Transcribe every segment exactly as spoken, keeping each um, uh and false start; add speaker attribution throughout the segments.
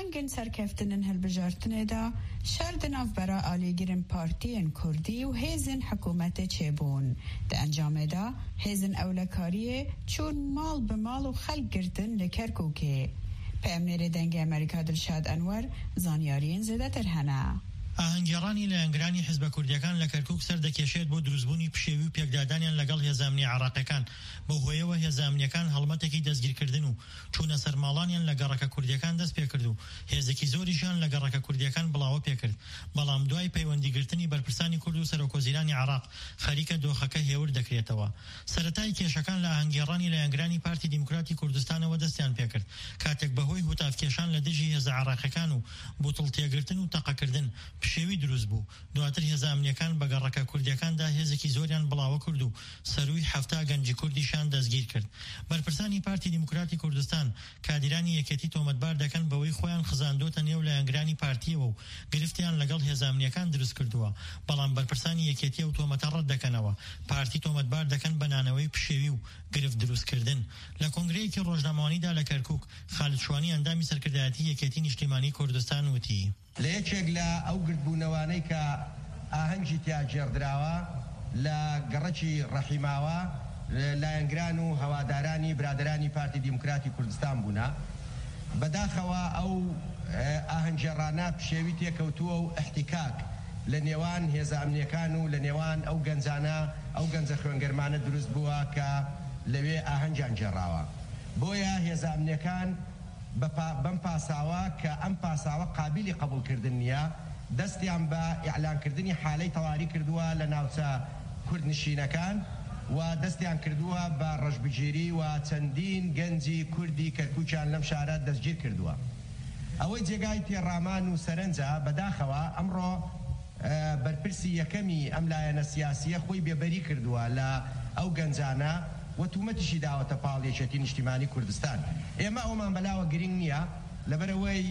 Speaker 1: دەنگن سەرکەفتنن هەلبژارتنێدا شەردن ئەڤبەرە ئالیگرن پارتیên کوردی و hêzên hikûmetê çêbûn. Di encamê da hêzên ewlekariyê çûn mal bi mal û xelk girtin li Kerkûkê. Peyamnêrê dengê Amerîka Dilşad Enwer zanyariyên zêdetir hene.
Speaker 2: ئاهەنگێڕانی لە ئەنگرانی حیزبە کوردیەکان لە کەرکووک سەردەکێشێت بۆ دروستبوونی پشێوی و پێکدادانیان لەگەڵ هێزە ئەمنی عێراقیەکان بۆ هۆیەوە هێزە ئەمنیەکان هەڵمەتێکی دەستگیرکردن و چوونە سەر ماڵانیان لە گەڕەکە کوردیەکان دەست پێکرد و هێزێکی زۆریشیان لە گەڕەکە کوردیەکان بڵاوە پێکرد. بەڵام دوای پەیوەندیگرتنی بەرپرسانی کورد و سەرۆکۆزیرانی عێراق خەریکە دۆخەکە هێور دەکرێتەوە. سەرەتای کێشەکان لە ئاهەنگێڕانی لە ئەنگرانی پارتی دیموکراتی کوردستانەوە دەستیان پێکرد کاتێک بەهۆی هوتافکێشان لە دژی هێزە عێراقیەکان و بوتڵتێگرتن و تەقەکردن پشێوی دروست بوو. دواتر هێزە ئەمنیەکان بە گەڕەکە کوردیەکاندا هێزێکی زۆریان بڵاوە کرد و سەرووی هەفتا گەنجی کوردیشان دەستگیر کرد. بەرپرسانی پارتی دیموکراتی کوردستان کادرانی یەکێتی تۆمەتبار دەکەن بەوەی خۆیان خزاندۆتە نێو لە ئەنگرانی پارتیەوە و گرفتیان لەگەڵ هێزە ئەمنیەکان دروست کردووە. بەڵام بەرپرسانی یەکێتی و تۆمەتە ڕەت دەکەنەوە. پارتی تۆمەتبار دەکەن بەنانەوەی پشێوی و گرفت دروستکردن. لە کۆنگرەیەکی ڕۆژنامەوانیدا لە کەرکووک خالد شوانی ئەندامی سەرکردایەتی یەکێتی نیشتیمانی کوردستان وتی:
Speaker 3: لە یەکێک لە ئەو گرتبوونەوانەی کە ئاهەنگی تیا جێڕدراوە لە گەڕەکی ڕەحیماوە لایەنگران و هەوادارانی برادرانی پارتی دیموکراتی کوردستان بوونا. بەداخەوە ئەو ئاهەنگێڕانە پشێوی تێکەوتووە و احتیکاک لە نێوان هێزە ئەمنیەکان و لە نێوان ئەو گەنجانە ئەو گەنجە خوێنگەرمانە دروست بووە کە لەوێ ئاهەنگیان جێڕاوە. بۆیە هێزە ئەمنیەکان بەم پاساوە کە ئەم پاساوە قابلی قبولکردن نییە دەستیان بە ئیعلانکردنی حالەی تەواوی کردووە لە ناوچە کوردنشینەکان و دەستیان کردووە بە ڕەشبگیری و چەندین گەنجی کوردی کەرکووکیان لەم شارە دەستگیر کردووە. ئەوەی جێگای تێڕامان و سەرنجە بەداخەوە ئەمڕۆ بەرپرسی یەکەمی ئەم لایەنە سیاسیە خۆی بێبەری کردووە لە ئەو گەنجانە و تومەتیشی داوەتە پاڵ یەکێتی نیشتیمانی کوردستان. ئێمە ئەومان بەلاوە گرنگ نییە لەبەرەوەی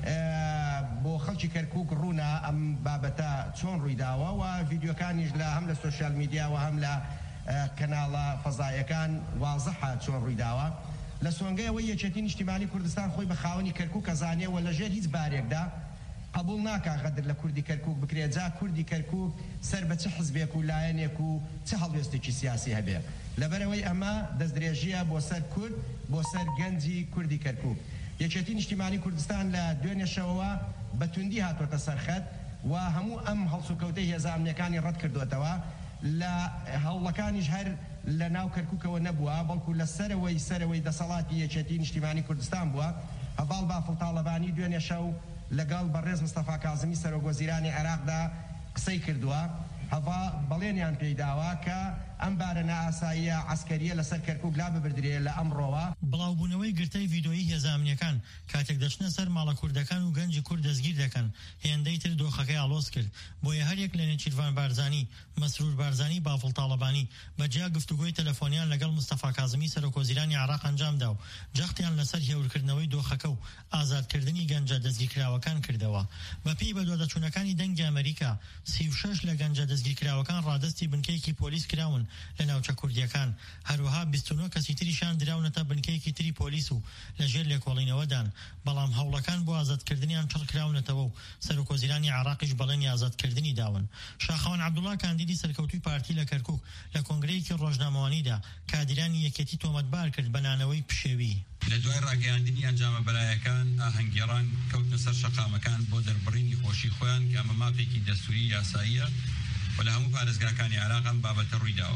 Speaker 3: بۆ خەڵکی کەرکووک ڕوونا ئەم بابەتە چۆن ڕوویداوە و ڤیدیۆکانیش لە هەم لە سۆشیال میدیا و هەم لە کەناڵە فەزایەکان وازەحە چۆن ڕوویداوە. لە سۆنگەیەوەی یەکێتی نیشتیمانی کوردستان خۆی بە خاوەنی کەرکووک ئەزانێ و لەژێر هیچ بارێکدا قبول ناکا غەدر لە کوردی کەرکووک بکرێت. جا کوردی کەرکووک سەر بە چه حزبێک و لایەنێک و چه هەڵوێستێکی سیاسی هەبێ. لەبەرەوەی ئەمە دەستدرێژیە بۆ سەر کورد بۆ سەر گەنجی کوردی کەرکووک. یەکێتی نیشتیمانی کوردستان لە دوێنێ شەوەوە بە توندی هاتوۆتە سەرخەت و هەموو ئەم هەڵسوکەوتەی هێزە ئەمنیەکانی ڕەت کردوێتەوە. لە هەوڵەکانیش هەر لە ناو کەرکووکەوە نەبووە بەڵکو لە سەرەوەی سەرەوەی دەسەڵاتی یەکێتی نیشتیمانی کوردستان بووە. هەڤاڵ بافڵ تاڵەبانی دوێنێ شەو لەگەڵ بەڕێز مستەفا کازمی سەرۆکوەزیرانی عێراقدا قسەی کردووە. هەڤا بەڵێنیان پێیداوە کە ئەم بارە نائاساییە عەسکەریە لەسەر کەرکووک لا ببردرێ لە ئەمڕۆوە.
Speaker 2: بڵاوبوونەوەی گرتەی ڤیدۆیی هێزە ئەمنیەکان کاتێک دەچنە سەر ماڵە کوردەکان و گەنجی کورد دەستگیر دەکەن هێندەی تر دۆخەکەی ئاڵۆز کرد. بۆیە هەرێک لە نێچیروان بارزانی، مەسرور بارزانی، بافڵ تاڵەبانی بەجیا گفتوگۆی تەلەفۆنیان لەگەڵ مستەفا کازمی سەرۆکوەزیرانی عێراق ئەنجامدا و جەختیان لەسەر هێورکردنەوەی دۆخەکە و ئازادکردنی گەنجە دەستگیرکراوەکان کردەوە. بەپێی بەدوادەچوونەکانی دەنگی ئەمریکا سی و شەش لە گەنجە دەستگیرکراوەکان ڕادستی بنکەیەکی پۆلیس کراون لە ناوچە کوردیەکان. هەروەها بیست و نۆ کەسی تریشان دراونەتە بنکەیەکی تری پۆلیس و لەژێر لێکۆڵینەوەدان. بەڵام هەوڵەکان بۆ ئازادکردنیان چڕ کراونەتەوە و سەرۆکوەزیرانی عێراقیش بەڵێنی ئازادکردنی داون. شاخەوان عەبدوڵڵا کاندیدی سەرکەوتووی پارتی لە کەرکووک لە کۆنگرەیەکی ڕۆژنامەوانیدا کادرانی یەکێتی تۆمەتبار کرد بەنانەوەی پشێوی.
Speaker 4: لە دوای ڕاگەیاندنی ئەنجامە بەلایەکان ئاهەنگێڕان کەوتنە سەر شەقامەکان بۆ دەربڕینی خۆشی خۆیان کە ئەمە مافێکی دەستوری یاساییە و لە هەموو پارێزگاکانی عێراق ئەم بابەتە ڕوویداوە.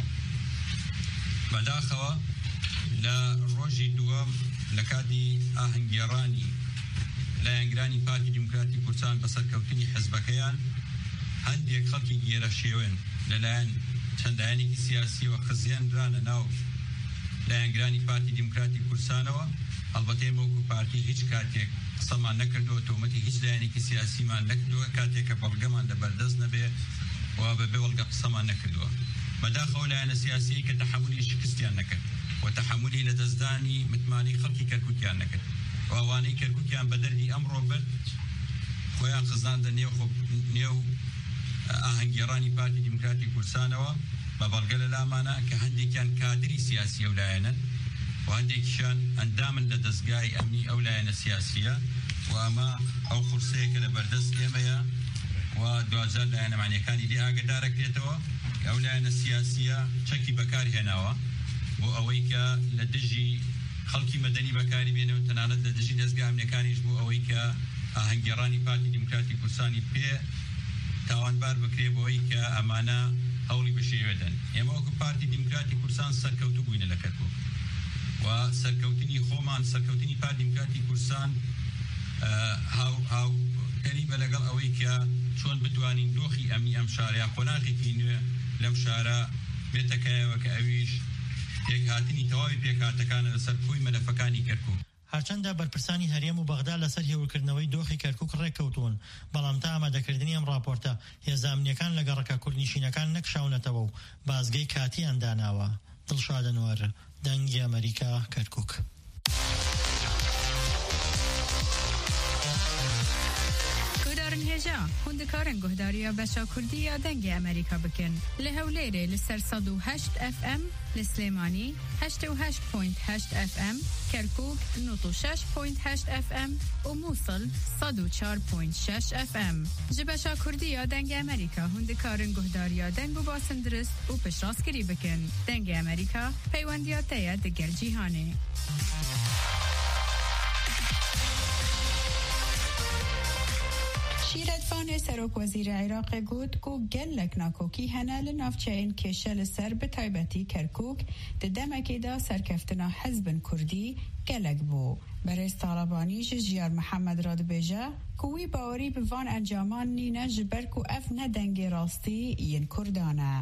Speaker 4: بەداخەوە لە ڕۆژی دووەم لە کاتی ئاهەنگێڕانی لایەنگرانی پارتی دیموکراتی کوردستان بە سەرکەوتنی حزبەکەیان هەندێک خەڵکی گێرە شێوێن لەلایەن چەندایەنێکی سیاسی و خزیاندرانە ناو لایەنگرانی پارتی دیموکراتی کوردستانەوە. هەڵبەتە وەکو پارتی هیچ کاتێک قسەمان نەکردووە، تۆمەتی هیچ لایەنێکی سیاسیمان نەکردووە کاتێکە بەڵگەمان لەبەردەست نەبێ و بەبێ وەڵگە قسەمان نەکردووە. بەداخەوە لایەنە سیاسی کە تەحملی شکستیان نەکرد و تەحملی لە دەستدانی متمانی خەڵکی کەرکووکیان نەکرد و ئەوانەی کەرکووکیان بە دەردی ئەمڕۆ برد خۆیان خزاندە نێو نێو ئاهەنگێڕانی پارتی دیموکراتی کوردستانەوە بە بەڵگە لە لامانە کە هەندێکیان کادری سیاسی ئەو لایەنن و هەندێکیشان ئەندامن لە دەستگای ئەمنی ئەو لایەنە سیاسیە وما أو خرسيك لبردس إيميا ودوازال لأنا معني كان لي أقدارك ليتوا أو لأنا السياسية شكي بكاري هناوا وأويك لدجي خلقي مدني بكاري بينه وتناند لدجي دزقام نكانيش بو أويك هنجراني بارتي ديمقراطي كرساني بي تاوان بار بكري بويك أمانة هولي بشيودن يما أوكو بارتي ديمقراطي كرسان سركوتو بوين لكركوك وسركوتني خومان سركوتني بارتي ديمقراطي كرسان هاو هاو قريبة لقل أويك شون بتوانين دوخي أمني أم شارع قناقي كينو لم شارع بيتكايا وكأويش يك هاتني توابي بيك هاتكان لسر كوي ملفكاني كركوك
Speaker 2: هرچەندە بەرپرسانی هەرێم و بەغدا لەسەر هێورکردنەوەی دۆخی کەرکووک ڕێککەوتوون بەڵام تا ئامادەکردنی ئەم راپۆرتە هێزامنیەکان لە گەڕەکە کوردنشینەکان نەکشاونەتەوە و بازگەی کاتیان داناوە. دڵشاد ئەنوەر، دەنگی ئەمریکا، کەرکووک.
Speaker 1: هێژا هوندکارن گۆهداریە بەشا کوردیە دەنگی ئەمریکا بکەن لە هەولێرێ لەسەر سەد و هەشت ئەف ئەم لە سلێمانی هەشتە و هەشت پۆینت هەشت ئەف ئەم کەرکووک نۆت و شەش پۆینت هەشت ئەف ئەم و مووسڵ سەد و چوار پۆینت شەش ئەف ئەم ji بەشا کوردیە دەنگی ئەمریکا هوندکارن گۆهداریە دەنگ و باسن درست و پشتڕاستکردی بکەن دەنگی ئەمریکا پەیوەندیە تەیە دەگەل جیهانێ. شیرەتوانێ سەرۆک وەزیری عێراقê got ku gelek nakokî hene li navçeyên kêşe li ser bi taybetî Kerkûk di demekê de serkeftina Hezbên Kurdî gelek bû. Berêz Talebanî ji Jiyar Mihemed re dibêje ku wî bawerî bi van encaman nîne ji ber ku ev ne dengê rastî yên Kurdan e.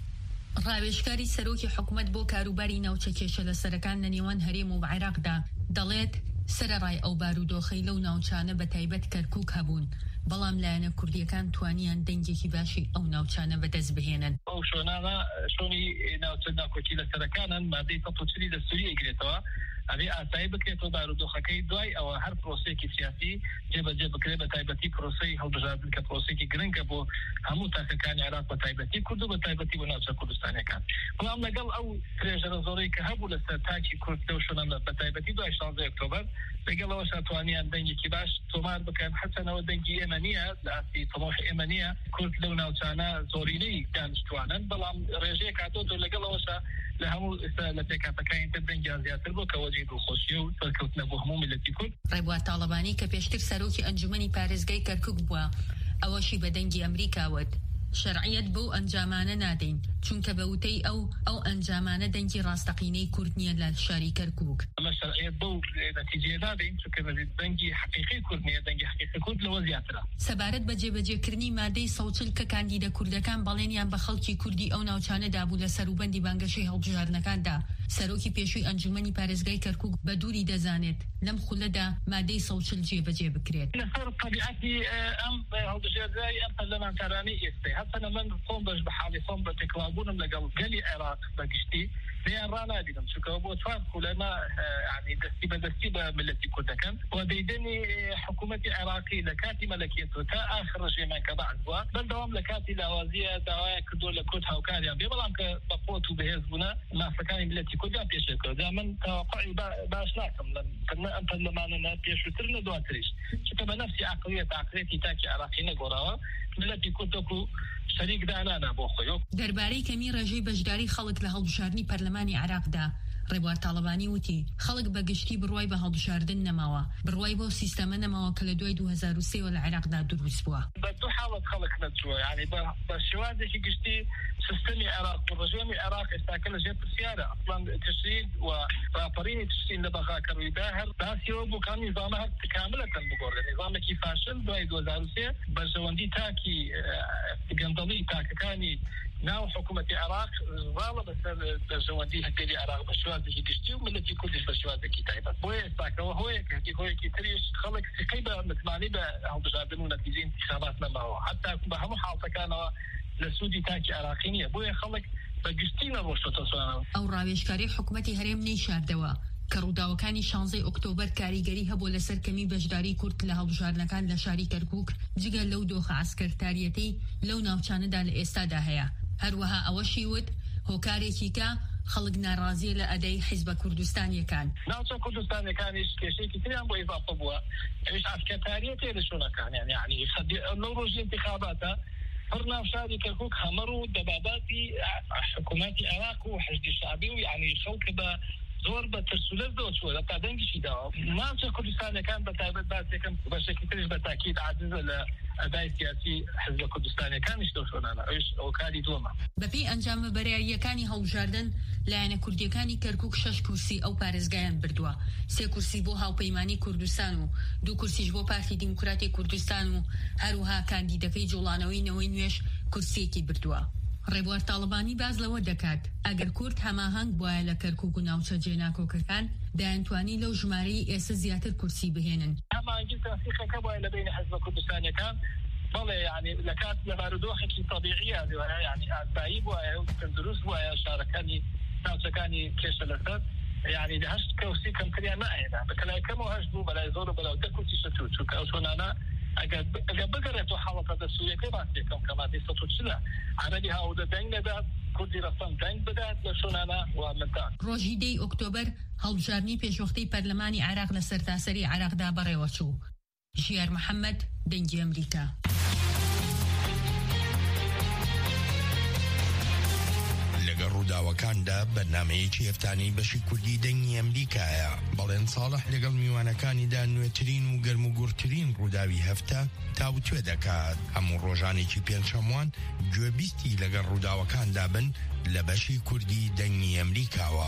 Speaker 5: ڕاوێژکاری سەرۆکی حکوومەت بۆ کاروباری ناوچە کێشە لە سەرەکان لە نێوان هەرێم و عێراقدا دەڵێت سەرەڕای ئەو بارودۆخەی لەو ناوچانە بە تایبەت کەرکووک هەبوون بەڵام لایەنە کوردیەکان توانیان دەنگێکی باشی ئەو ناوچانە بەدەست بهێنن.
Speaker 6: ئەو شۆنانە شۆنی ناوچە ناکۆکی لە سەرەکانن مادەی سەد و چلی دەستوری ئەگرێتەوە ئەبێ ئاسایی بکرێتەوە بارودۆخەکەی دوای ئەوە هەر پرۆسەیەکی سیاسی جێبەجێ بکرێت بە تایبەتی پرۆسەی هەڵبژاردن کە پرۆسەیەکی گرنگە بۆ هەموو تاقەکانی عێراق بە تایبەتی کورد و بە تایبەتی بۆ ناوچە کوردستانیەکان. بەڵام لەگەڵ ئەو پرێژەرە زۆرەی کە هەبوو لەسەر تاکی کورد لەو شۆنانە بە تایبەتی دوای شانزدە ئۆکتۆبەر لەگەڵەوە شاتوانیان دەنگێکی باش تۆمار بکەن حەسەنەوە دەنگی ئێمە نییە لە ئاسی تەمۆح ئێمە نییە کورد لەو ناوچانە زۆرینەی دانیشتوانن بەڵام ڕێژەیە کاتۆ لەگەڵەوەشە لە هەموو لە پێکاتەکانی تر دەنگیان زیاتر بۆ کە وەجهی دڵخۆشیە و سەرکەوتنە بۆ هەموو میلەتی کورد.
Speaker 5: ڕێبوار تاڵەبانی کە پێشتر سەرۆکی ئەنجومەنی پارێزگای کەرکووک بووە ئەوەشی بە دەنگی ئەمریکاوت شەرعیەت بەو ئەنجامانە نادەین چونکە بە وتەی ئەو ئەو ئەنجامانە دەنگی ڕاستەقینەی کورد نییە لە شاری کەرکووک.
Speaker 6: ئەمە شەرعیەت بەو نەتیجەیە نادەین چونکە دەنگی حەقیقی کورد نییە دەنگی حەقیقی کورد لەوە زیاترە.
Speaker 5: سەبارەت بە جێبەجێکردنی مادەی سەوچل کە کاندیدە کوردەکان بەڵێنیان بە خەڵکی کوردی ئەو ناوچانەدا بوو لە سەروبەندی بانگەشەی هەڵبژاردنەکاندا سەرۆکی پێشووی ئەنجومەنی پارێزگای کەرکووک بە دووری دەزانێت لەم خولەدا مادەی سەوچل جێبەجێ بکرێت.
Speaker 6: لەسەر طبیعەتی ئەم هەڵبژاردنەوەی ئەم پەرلەمانتارانەی ئێستا هەتا من خۆم بەش بە حاڵی خۆم بە تێکڵاوبوونم لەگەڵ گەلی عێراق بەگشتی لێیان ڕانادیدم چونکەوە بۆ چوار خولەما ینی دەستی بەدەستی بە ملەتی کوردەکەن و دەیدەنی حکوومەتی عێراقی لە کاتی مەلەکێتەوە تا ئاخر ڕژێمان کە بەعد بووە بەردەوام لە کاتی لاوازیە داوایە کردو لە کورد هاوکاریان بێ بەڵام کە بە قۆت و بەهێز بوونە مافەکانی ملەتی کوردیان پێشەکەوە دا من تەواقعی باش ناکەم ئەم پەرلەمانە پێشووتر نە دواتریش چونکە بە نەفسی عەقڵیەت عەقڵێتی تاکی عێراقی نەگۆڕاوە ملەتی کوردەک و شەریک دانانا بۆ خۆی.
Speaker 5: دەربارەی کەمی ڕێژەی بەشداری خەڵک لە هەڵبژاردنی پەرلەمانی عێراقدا ڕێبوار تاڵەبانی وتی خەڵک بەگشتی بڕوای بە هەڵبژاردن نەماوە بڕوای بۆ سیستەمە نەماوە کە لە دوای دوو هەزار و سێ لە عێراقدا دروست بووە.
Speaker 6: بە دوو حاڵەت خەڵک نەچووە یعنی بە شێوازێکی گشتی سیستەمی عێراق و ڕژێمی عێراق ئێستاکە لەژێر پرسیارە ئەسڵان تشرین و راپەڕینی تشرین لە بەغاکە ڕوویدا هەر باسیەوە بوو کە نیزامە هەر کاملەتەن بگۆڕێ نظامێکی فاشل دوای دوو هەزار و سێ بەژەوەندی تاکی گەندەڵی تاکەکانی ناو حکوومەتی عێراق ڕاڵە بەسەر بەژەوەندی هەرێمی عێراق بە شێوازێکی گشتی و ملەتی کوردیش بە شێوازێکی تایبەت بۆیە ئێستاکەوە هۆیەکێکی هۆیەکی تریش خەڵک سقەی بە متمانی بە هەڵبژاردن و نەتیجەی انتخابات نەماوە حتا بە هەموو حاڵەتەکانەوە لە سوودی تاکی عێراقی نییە بۆیە خەڵک بەگشتی نەڕۆشتە سوانەوە.
Speaker 5: ئەو ڕاوێژکاری حکوومەتی هەرێم نەیشاردەوە کە ڕووداوەکانی شانزەی ئۆکتۆبەر کاریگەری هەبوو لەسەر کەمی بەشداری کورد لە هەڵبژاردنەکان لە شاری کەرکووک جگە لەو دۆخە عەسکەرتاریەتەی لەو ناوچانەدا لە ئێستادا هەیە. هەروەها ئەوەشی وت هۆکارێکی کە خەڵک ناڕازیە لە ئەدەی حیزبە کوردستانیەکان.
Speaker 6: ناوچە کوردستانیەکانیش کێشەیەکی تریان بۆ ئیضافە بووە، ئەویش عسکەتاریە تێ لە شوونەکانیان، یعنی لەو ڕۆژی انتخاباتە پڕ ناوشاری کەرکووک هەمەڕ و دەباباتی حکوومەتی عێراق و حەشدی شعبی و یعنی خەڵک بە زۆر بە ترسولەت دۆچووە لە تا دەنگیشی داوە. ناوچە کوردستانەکان بە تایبەت باسێکم بەشێکی تریش بە تاکید عاجزە لە ئەدای سیاسی حزبە کوردستانیەکانیش دۆشۆنانە، ئەویش ئەو کاری دووەمە.
Speaker 5: بەپێی ئەنجامە بەراییەکانی هەڵبژاردن لایەنە کوردیەکانی کەرکووک شەش کورسی ئەو پارێزگایان بردووە، سێ کورسی بۆ هاوپەیمانی کوردستان و دوو کورسیش بۆ پارتی دیموکراتی کوردستان و هەروها کاندیدەکەی جوڵانەوەی نەوەی نوێش کورسیەکی بردووە. ڕێبوار تاڵبانی باز لەوە دەکات ئەگەر کورد هەماهەنگ بواە لە کەرکووک و ناوچە جێناکۆکەکان دایانتوانی لەو ژمارەی ئێستا زیاتر کورسی بهێنن.
Speaker 6: هەمانگی تەنسیقەکە بواە لە بینی حزبە کوردستانیەکان، بەڵێ یعنی لە کات لە بارودۆخێکی تەبیعیە یعنی ئاسایی بواە و تەندروست بواە شارەکانی ناوچەکانی کێشە لەسەر، یعنی لە هەشت کورسی کەمتریان نائێنا بەکەلای کەمەوە هەشت بوو بەلای زۆر و بەلاو دە کورسی شەتوو چونکە ئەو شۆنانە ئەگەر بگەڕێتەوە حاڵەتە دەسووریەکەی باسیەکەم کە مادەی سەد و چلە عەرەبی هاوردە دەنگ نەدات، کوردی ڕەسەن دەنگ بدات لە شۆنانە و منتان.
Speaker 5: ڕۆژی دەی ئۆکتۆبەر هەڵبژاردنی پێشوەختەی پەرلەمانی عێراق لە سەرتاسەری عێراقدا بەڕێوە چوو. ژیار محەممەد، دەنگی ئەمریکا.
Speaker 7: لەگەڵ ڕووداوەکاندا بەرنامەیەکی هەفتانەی بەشی کوردی دەنگی ئەمریکایە، بەڵێن ساڵح لەگەڵ میوانەکانیدا نوێترین و گەرم و گورترین ڕووداوی هەفتە تاوتوێ دەکات. هەموو ڕۆژانێکی پێنجشەموان گوێبیستی لەگەڵ ڕووداوەکاندا بن لە بەشی کوردی دەنگی ئەمریکاوە.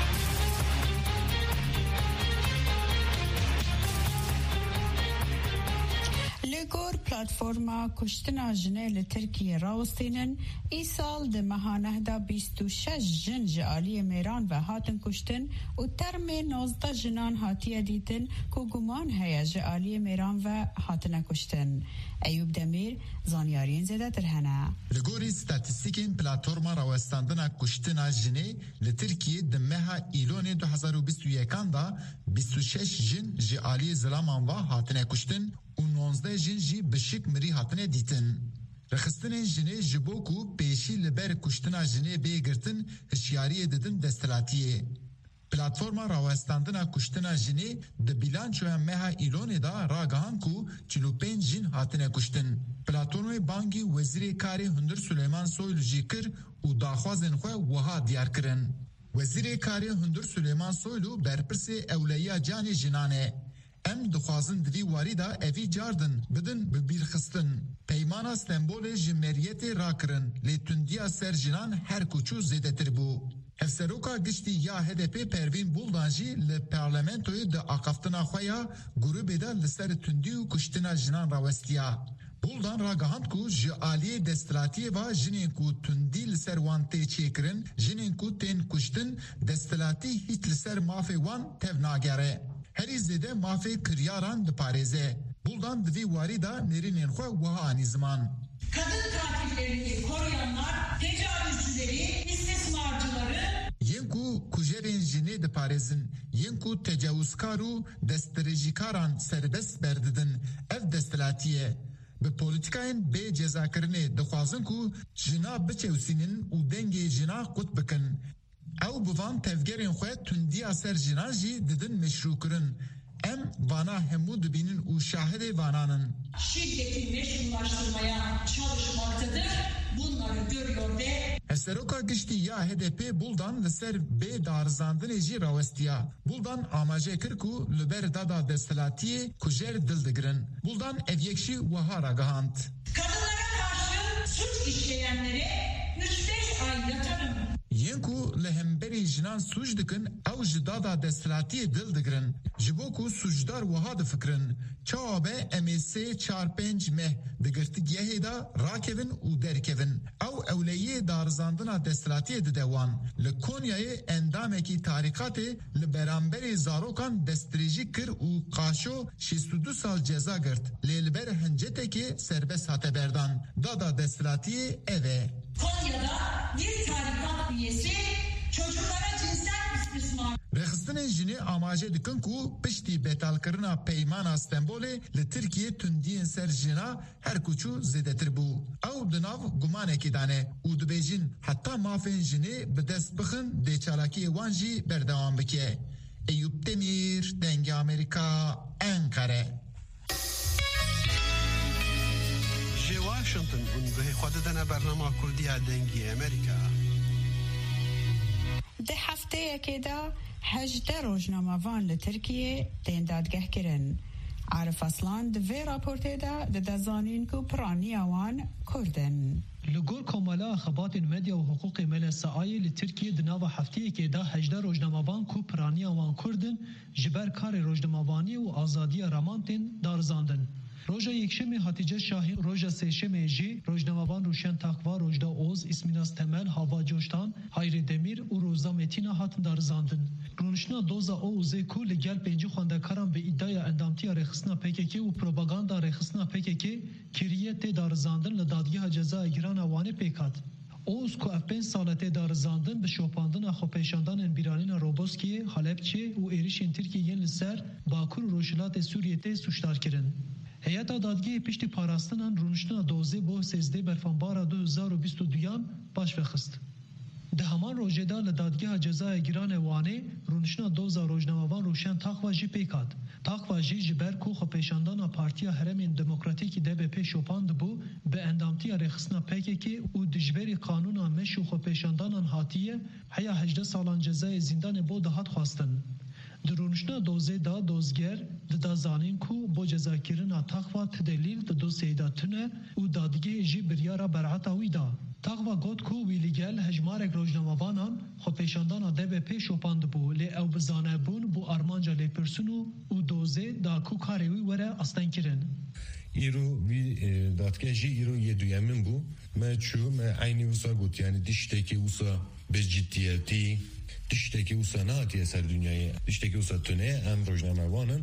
Speaker 1: لگور پلاتفورما کشتنا جنه لترکیه راوستینن ای سال ده مهانه دا بیست و شش جن جعالی میران و هاتن کشتن و ترم نوزده جنان هاتیه دیتن که گمان هیا جعالی میران و هاتن کشتن. ایوب دمیر زانیارین زده ترهنه.
Speaker 8: لگوری ستاتستیکین پلاتفورما راوستاندنا کشتنا جنه لترکیه ده مها ایلون دو هزار و بیست و یکان دا بیست و شش جن جعالی زلامان و هاتن کشتن و نوزده جن جی بشک مری هاتنه دیتن. رخستن جنه جبوکو پیشی لبر کشتنا جنه بیگرتن هشیاری ددن دستلاتیه. پلاتفورما راوستاندنا کشتنا جنه ده بیلانچویا مها ایلون دا راگهان کو چلو پنج جن هاتنه کشتن. پلاتفورما بانگی وزیر کاری هندر سلیمان سویل جی کر و داخوازن خواه وها دیار کرن. وزیر کاری هندر سلیمان سویلو برپرس اولیا جان جنانه. ام دخوازن دوی واری دا اوی جاردن بدن ببیر خستن. پیمانا سمبول جمهوریت را کرن لیتوندیا سر جنان هر کوچو زیده تر بو. افسروکا گشتی یا هدف پروین بولدانجی لپارلمنتوی دا آقافتنا خویا گروه دا لسر تندی و کشتنا جنان راوستیا. بولدان را گهاند کو جعالی دستلاتی و جنین کو تندی لسر وان تی چیکرن جنین کو تین کشتن دستلاتی هیت لسر مافی وان تف ناگره. هری زده مافی کریاران ده پارزه. Buldan dvi wari da nerinin xwe wiha anî ziman.
Speaker 9: Kadın katillerini koruyanlar, tecavüzcüleri, istismarcıları
Speaker 8: yên ku kujerên jinê diparêzin, yên ku tecawuzkar û destdirêjîkaran serbest berdidin, ev desthilatiye. Bi polîtikayên bê cezakirinê dixwazin ku jina biçewsînin û dengê jina qut bikin. Ew bi van tevgerên xwe tundiya ser jinan jî didin meşrûkirin. Em vana hemû dibînin û şahidê vananın.
Speaker 9: Şiddeti meşrulaştırmaya çalışmaktadır. Bunları görüyor ve
Speaker 8: Eseroka giştî ya H D P Buldan li ser bê darizandinê jî rawestiya. Buldan amaje kir ku li ber dada desthilatiyê kujer dil digirin. Buldan ev yekşî wiha ragihand.
Speaker 9: Kadınlara karşı suç işleyenlere üç beş ay yatarım.
Speaker 8: Yên ku li hemberî jinan sûc dikin ew ji dada desthilatiyê dil digirin. Ji bo ku sûcdar wiha difikirin. Çawa be em ê sê çar pênc meh di girtîgehê da rakevin û derkevin. Ew ewleyiyê darizandina desthilatiyê dide wan. Li Konyayê endamekî tarîkatê li beramberê zarokan destdirêjî kir û qaşo şêst û du sal ceza girt. Lê li ber hincetekê serbest hate berdan. Dada desthilatiyê ev e.
Speaker 9: Konya'da bir tarikat üyesi çocuklara cinsel istismar.
Speaker 8: Kurdistan jine amaje dikin ku piştî betalkirina peymana Stenbolê li Tirkiye tundiyên ser jina her kuçu zêdetir bû. Ew di nav gumanekî dane û dibêjin heta mafên jinê bi dest bixin dêçalakiyê wan jî berdewam bike. Eyüp Demir, Denge Amerika, Ankara.
Speaker 10: جي واشنطن به خوددنا برنامه كردية دنگي أمريكا.
Speaker 1: ده هفته که دا هجده روزنامه‌وان لترکیه دین دادگاه کرن. عارف اصلان دوی راپورته دا ده دزانین کو پرانی آوان کردن.
Speaker 11: لگور کاملا خبات مدیا و حقوق ملسعای لترکیه دناو هفته که دا هجده روزنامه‌وان کو پرانی آوان کردن جبر کار روزنامه‌وانی و آزادی رامانتین دارزاندن. روژا یکشنبه هاتیجه شاهین، روژا سهشنبه جی روزنامه‌وان روشن تقوا، روژدا اوز، اسمیناز تمل، هوا جوشتان، هایری دمیر و روزا متینا هاتن دارزاندن. رونشنا دوزا اوزه کو لگل پنجی خواندکاران به ادعای اندامتی رخصنا پککی و پروپاگاندا رخصنا پککی کریت دارزاندن لدادگاه جزای گیران اوانه پیکات. اوز کو اف پنج سالته دارزاندن به شوپاندن خوپیشاندان بیرانین روبوسکی، حلبچه و ایریشین ترکیه لسر باکور و روشلات سوریه ته سوشدار کرن. هیئت دادگاه پشتی پاراستنان رونشتنا دوزه با سیزده برفانبارا دو هزار و بیست و دویان باش وخست. ده همان روژه دا لدادگاه جزای گیران وانه رونشتنا دوزا روزنامه‌وان روشن تاقوا جی پیکاد. تاقوا جی جبر کو خپیشاندانا پارتیا هرمین دموکراتیکی ده به پیش شوپاند بو به اندامتی رخصنا پیککی و دجبری قانونا مشو خپیشاندانان هاتیه حیا هجده سالان جزای زندان بو دهات خواستن. درونشنا دوزه دا دوزگر دا زانین کو با جزاکرنا تاقوا تدلیل دا دو سیدا تنه و دادگه جی بریارا برعتا وی دا. تاقوا گود کو ویلیگل هجمارک روزنامه‌وانان خو پیشاندانا ده به پیش شوپاند بو لی او بزانه بون بو آرمانجا لی پرسونو و دوزه دا کو کاروی وره استن کرن.
Speaker 12: ایرو وی دادگه جی ایرو یه دویمین بو ما چو ما عینی وسا گوت یعنی دشتکی وسا به جدیتی تشتکی وسا نهاتی سر دنیای تشتکی وسا تونه ام روزنامه‌وانن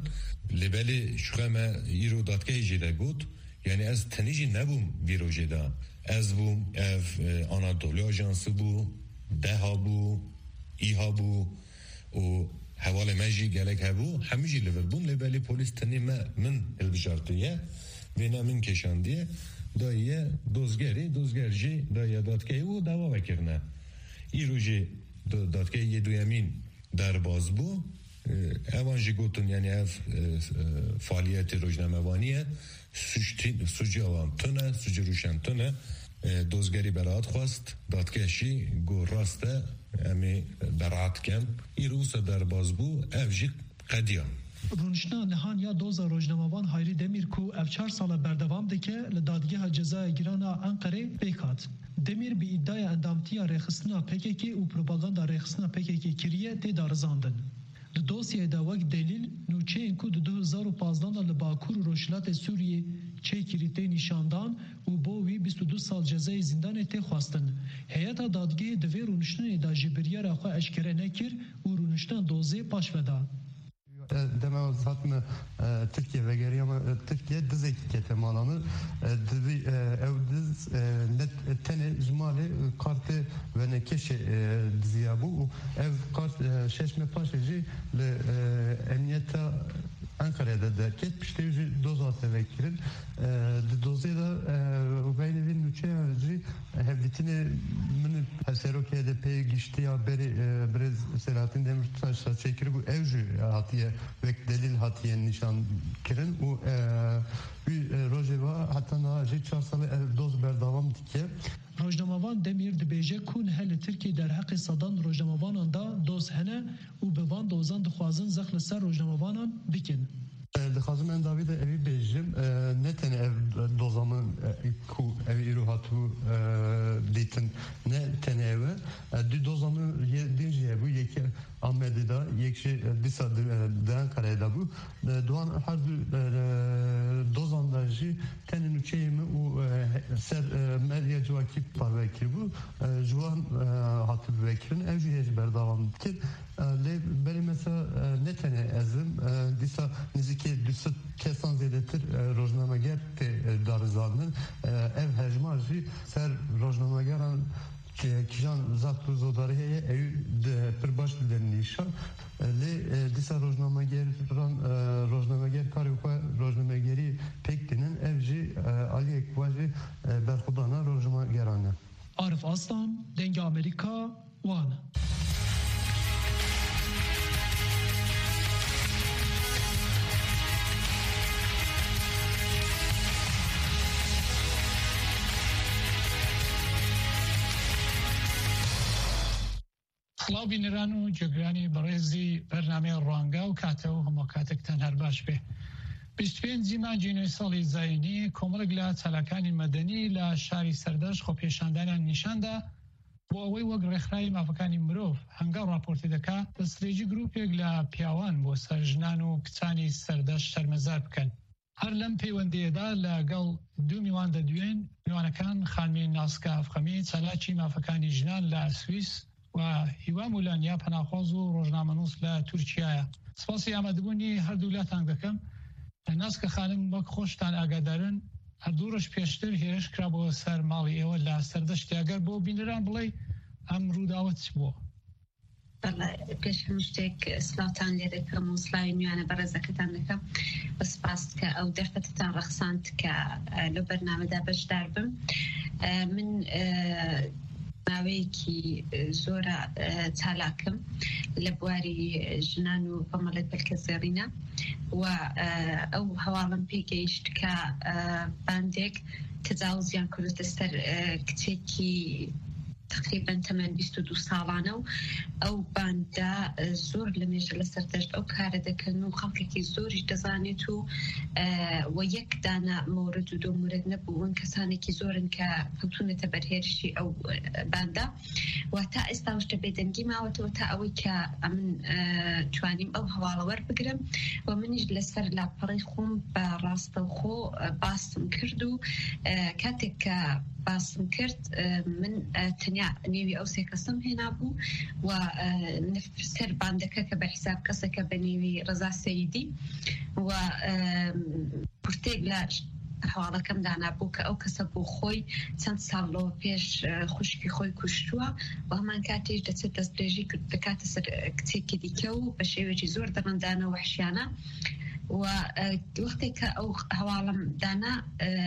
Speaker 12: لبلی شخمه ایرو دادگه جی ده گوت یعنی از تنیجی نبوم بیروژه دا از بوم اف آنادولی آژانس بو ده ها بو ای ها بو و حوال مجی گلک هبو همیجی لبل بون لبلی پولیس تنی ما من البجارتیه وینا من کشاندیه دایه دوزگری دوزگرجی دایه دادگه و دوا وکرنه ایرو جی دادگه یه دویمین در باز بو اوان جی گوتن یعنی اف فعالیت روزنامه‌وانیه سوجی آوام تونه سوجی روشن تونه دوزگری برات خواست دادگهشی گو راسته امی برات کن ای روسا در باز بو اف جی قدیم
Speaker 11: رونشنا نهان یا دوزا روزنامه‌وان هایری دمیر کو اف چهار سال بردوام دکه لدادگاه جزای گیرانا انقره پیکات دمیر بی ادعای اندامتی رخصنا پککی و پروپاگاندا رخصنا پککی کریه تی دارزاندن. دوسیه دا وقت دلیل نوچه اینکو دو هزار و پانزده لباکور روشلات سوریه چه کریته نشاندان و بووی بیست و دو سال جزای زندان تی خواستن. هیئت دادگاه دوی رونشتن دا جبریه را خواه اشکره نکر و رونشتن دوزه پاش ودا.
Speaker 13: دما زاتم ترکیه و گریام ترکیه دزی که مالامه دزی او دز نت تنه جماله کارت و نکش دزیابو او کارت شش مپاشجی ل امنیت Ankara'da da ket pişte dozası vekirin dozu da ubeynevin uçağıcı hevditine min haseroke pe geçti ya beri brez Selahattin Demirtaş çekir bu evcü hatiye ve delil hatiye nişan kirin o bir rojeva hatta na je çar salı doz berdavam dike
Speaker 11: روزنامه‌وان دمیر دبیجه کن هل ترکی در حق صدان روزنامه‌وانان دا دوز هنه و به وان دوزان دخوازن زخل سر روزنامه‌وانان بکن.
Speaker 13: دخوازم من داوید اوی بیجم نه تنه ev dozamın ku evi iruhatu ditin ne tene evi di dozamın dinci bu yeki Ahmed'da yekşi disa dan kareda bu doğan her dozandajı tenin uçeyimi u ser medya civaki parvekir bu juan hatı vekirin evci hiç berdavam kir le beri mesela ne tene ezim disa niziki düsü kesan zedetir roznamager te darzanın ev hecmarji ser roznamageran کیجان زاد تو زوداریه ای پر باش دنیشان لی دیسا روزنامه‌گران روزنامه‌گر کاری و روزنامه‌گری پکتنن evji علی اکواجی برخودانا روزنامه‌گرانه.
Speaker 11: عارف آستان دنگ آمریکا وان. سڵاو بینەران و جێگرانی بەڕێزی بەرنامەی ڕوانگە و کاتە و هەموو کاتێکتان هەر باش بێ. بیست و پێنجی مانگی نوێی ساڵی زاینی کۆمەڵێک لە چالاکانی مەدەنی لە شاری سەردەش خۆپێشاندانیان نیشاندا بۆ ئەوەی وەک ڕێکخراوی مافەکانی مرۆڤ هەنگاو راپۆرتی دەکا دەستێژی گروپێک لە پیاوان بۆ سەر ژنان و کچانی سەردەش شەرمەزار بکەن. هەر لەم پەیوەندیەدا لەگەڵ دوو میوان دەدوێن میوانەکان خانمی ناسکە ئەفخەمی چالاکی مافەکانی ژنان لە سویس و هیوا مولانیا پەناخواز و ڕۆژنامەنووس لە تورکیایە. سپاسی ئامادەبوونی هەردوو لاتان دەکەم. ناسکە خانم وەک خۆشتان ئاگادارن هەردوو ڕۆژ پێشتر هێرش کرا بۆ سەر ماڵی ئێوە لە سەردەشتی ئەگەر بۆ بینەران بڵێ ئەم ڕووداوە چ بووە؟
Speaker 14: پێش هەموو شتێک سلااوتان لێ دەکەم و سلاوی میوانە بەڕێزەکەتان دەکەم بە سپاس کە ئەو دەرفەتتان ڕەخساند کە لە بەرنامەدا بەشدار بم. من ماوەیەکی زۆرە چالاکم لە بواری ژنان و کۆمەڵێک بەلکە زێڕینە و ئەو هەواڵم پێگەیشت کە باندێک تجاوزیان کردوتە سەر کچێکی تقریبا تەمەن بیست و دوو ساڵانە و ئەو باندا زۆر لە مێژە لە سەردەشت ئەو کارە دەکەن و خەڵکێکی زۆریش دەزانێت و و یەک دانە مۆرد و دۆ مورد نەبوون کەسانێکی زۆرن کە کەوتونەتە بەرهێرشی ئەو باندا و تا ئێستا شتە بێدەنگی ماوەتەوە تا ئەوەی کە من توانیم ئەو هەواڵە وەربگرم و منیش لەسەر لاپەڕی خۆم بە ڕاستەوخۆ باسم کرد و کاتێک کە باسم کرد من تەنیا نێوی ئەو سێ کەسم هێنا بوو و سەر باندەکە کە بە حیساب کەسەکە بە نێوی ڕەزا سەیدی و کورتێک لە هەواڵەکەم دانابوو کە ئەو کەسە بۆ خۆی چەند ساڵەوە پێش خوشکی خۆی کوشتووە و هەمان کاتێش دەچێت دەستدرێژی کرد دەکاتە سەر کچێکی دیکە و بە شێوێکی زۆر دەڕەندانە و وحشیانە و وەختێک کە ئەو هەواڵم دانا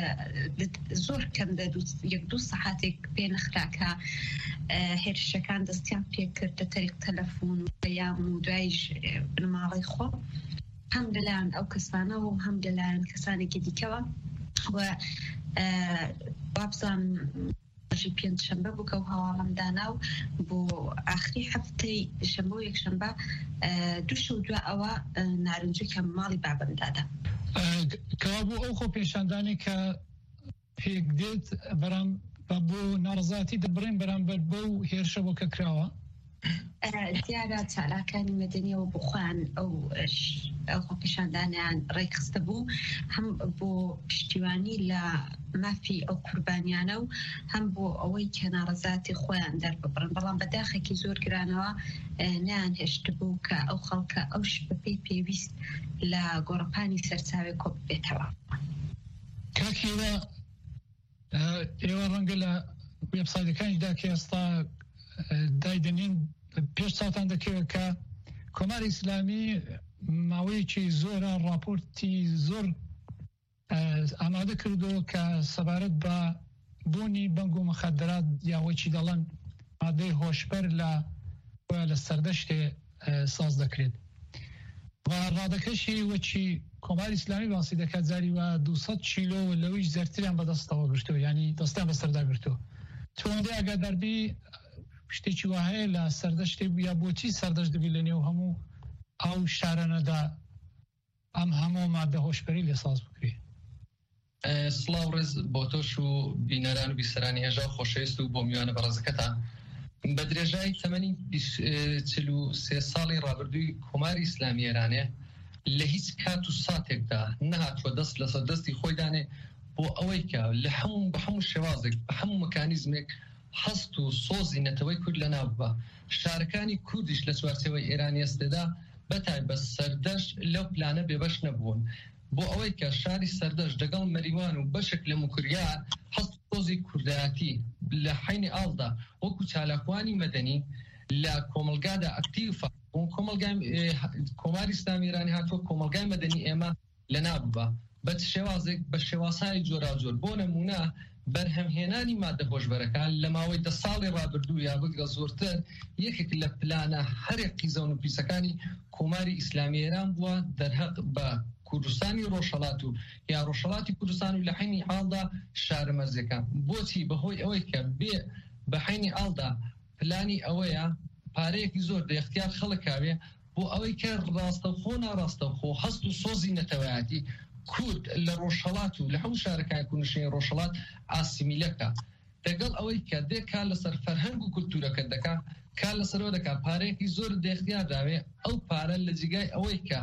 Speaker 14: زۆر کەم یەک دوو سەعاتێک پێ نەخراکە هێرشەکان دەستیان پێ کرد لە تەریق تەلەفۆن و پەیام و دوایش بنماڵی خۆ هەم لەلایەن ئەو کەسانە و هەم لەلایەن کەسانێکی دیکەوە و وابزان ڕۆژی پێنج شەمبە بوو کە ئەو هەواڵم دانا و بۆ ئاخری هەفتەی شەمبە و یەکشەمبە دوو شەو دوای ئەوە نارنجووکە ماڵی بابمدادا.
Speaker 11: کەوا بوو ئەو خۆ پێشاندانی کە پێک دێت بەرام بۆ ناڕزاتی دەبڕێن بەرامبەر بەو هێرشە بۆ کە کراوە؟
Speaker 14: دیارە چالاکانی مەدەنیەوە بۆ خۆیان ئەو ئەو خۆ پێشاندانیان ڕێکخستە بوو هەم بۆ پشتیوانی لە مافی ئەو قوربانیانە و هەم بۆ ئەوەی کە ناڕزاتی خۆیان دەرببڕن بەڵام بەداخێکی زۆر گرانەوە نیان هێشت بوو کە ئەو خەڵکە ئەوش بەپێی پێویست لە گۆڕپانی سەرچاوی کۆ ببێتەوە.
Speaker 11: کاکیوە ئێوە ڕەنگە لە وێبسایتەکانیدا کە ئێستا دایدنین پێش ساڵتان دەکەوێت کە کۆماری ئیسلامی ماوەیەکی زۆرە راپۆرتی زۆر ئامادە کردو کە سەبارەت بە بوونی بەنگ و مخدرات یاوەیەکی دەڵێن مادەی هۆشبەر لە لە سەردەشتێ ساز دەکرێت و ڕادەکەشی وەچی کۆماری ئیسلامی باسی دەکات جاری وە دووسەد چیلۆ لەویش زەرتریان بەدەستەوە گرتووە ینی دەستیان بەسەردا گرتووە. تۆندی ئاگاداربی شتێکی وایە لە سەردەشتێک یا بۆچی سەردەشت دەبی لە نێو هەموو ئەو شارانەدا ئەم هەموو مادە هۆشبەری لێ ساز بکرێ.
Speaker 15: سڵاو ڕێز بۆ تۆش و بینەران و بیسەرانی هێژا خۆشەویست و بۆ میوانە بەڕێزەکەتان. بە درێژای تەمەنی چل و سێ ساڵی ڕابردووی کۆماری ئیسلامی ئێرانێ لە هیچ کات و ساتێکدا نەهاتوە دەست لەسەر دەستی خۆی دانێ بۆ ئەوەی کە لە هەموو بە هەموو شێوازێک بە هەموو مەکانیزمێک هەست و سۆزی نەتەوەی کورد لە ناو بە شارەکانی کوردیش لە چوارچێوەی ئێرانی ئێستێدا بەتایبەت سەردەش لەو پلانە بێبەش نەبوون بۆ ئەوەی کە شاری سەردەش لەگەڵ مەریوان و بەشێک لە موکوریا هەست سۆزی کوردایەتی لە حینی ئاڵدا وەکو چالاکوانی مەدەنی لە کۆمەلگادا ئەکتیف کۆمەلگای کۆماری ئیسلامی ئێرانی هاتووە کۆمەلگای مەدەنی ئێمە لە نابووبە بە شێوازێک بە شێوازهای جۆرا جۆر بۆ نمونە بەرهەمهێنانی مادە هۆشبەرەکان لە ماوەی دە ساڵی ڕابردوو یا بگرە زۆرتر یەکێک لە پلانە هەرێک قیزە و پیسەکانی کۆماری ئیسلامی ئێران بووە دەرهەق بە کوردستانی ڕۆژهەڵات و یا ڕۆژهەڵاتی کوردستان و لە حینی ئاڵدا شارەمەرزەکان بۆچی بەهۆی ئەوەی کە بێ بە حینی ئاڵدا پلانی ئەوەیە پارەیەکی زۆر دە اختیار خەڵکاوێ بۆ ئەوەی کە ڕاستەوخۆ ناڕاستەوخۆ هەست و سۆزی نەتەوایەتی کورد لە ڕۆژهەڵات و لە هەموو شارەکان کوردنشینی ڕۆژهەڵات ئاسیمیلەکە لەگەڵ ئەوەی کە دێ کا لەسەر فەرهەنگ و کولتورەکە دەکا کا لەسەرەوە دەکا پارەیەکی زۆر دە اختیار داوێ ئەو پارە لە جگای ئەوەی کە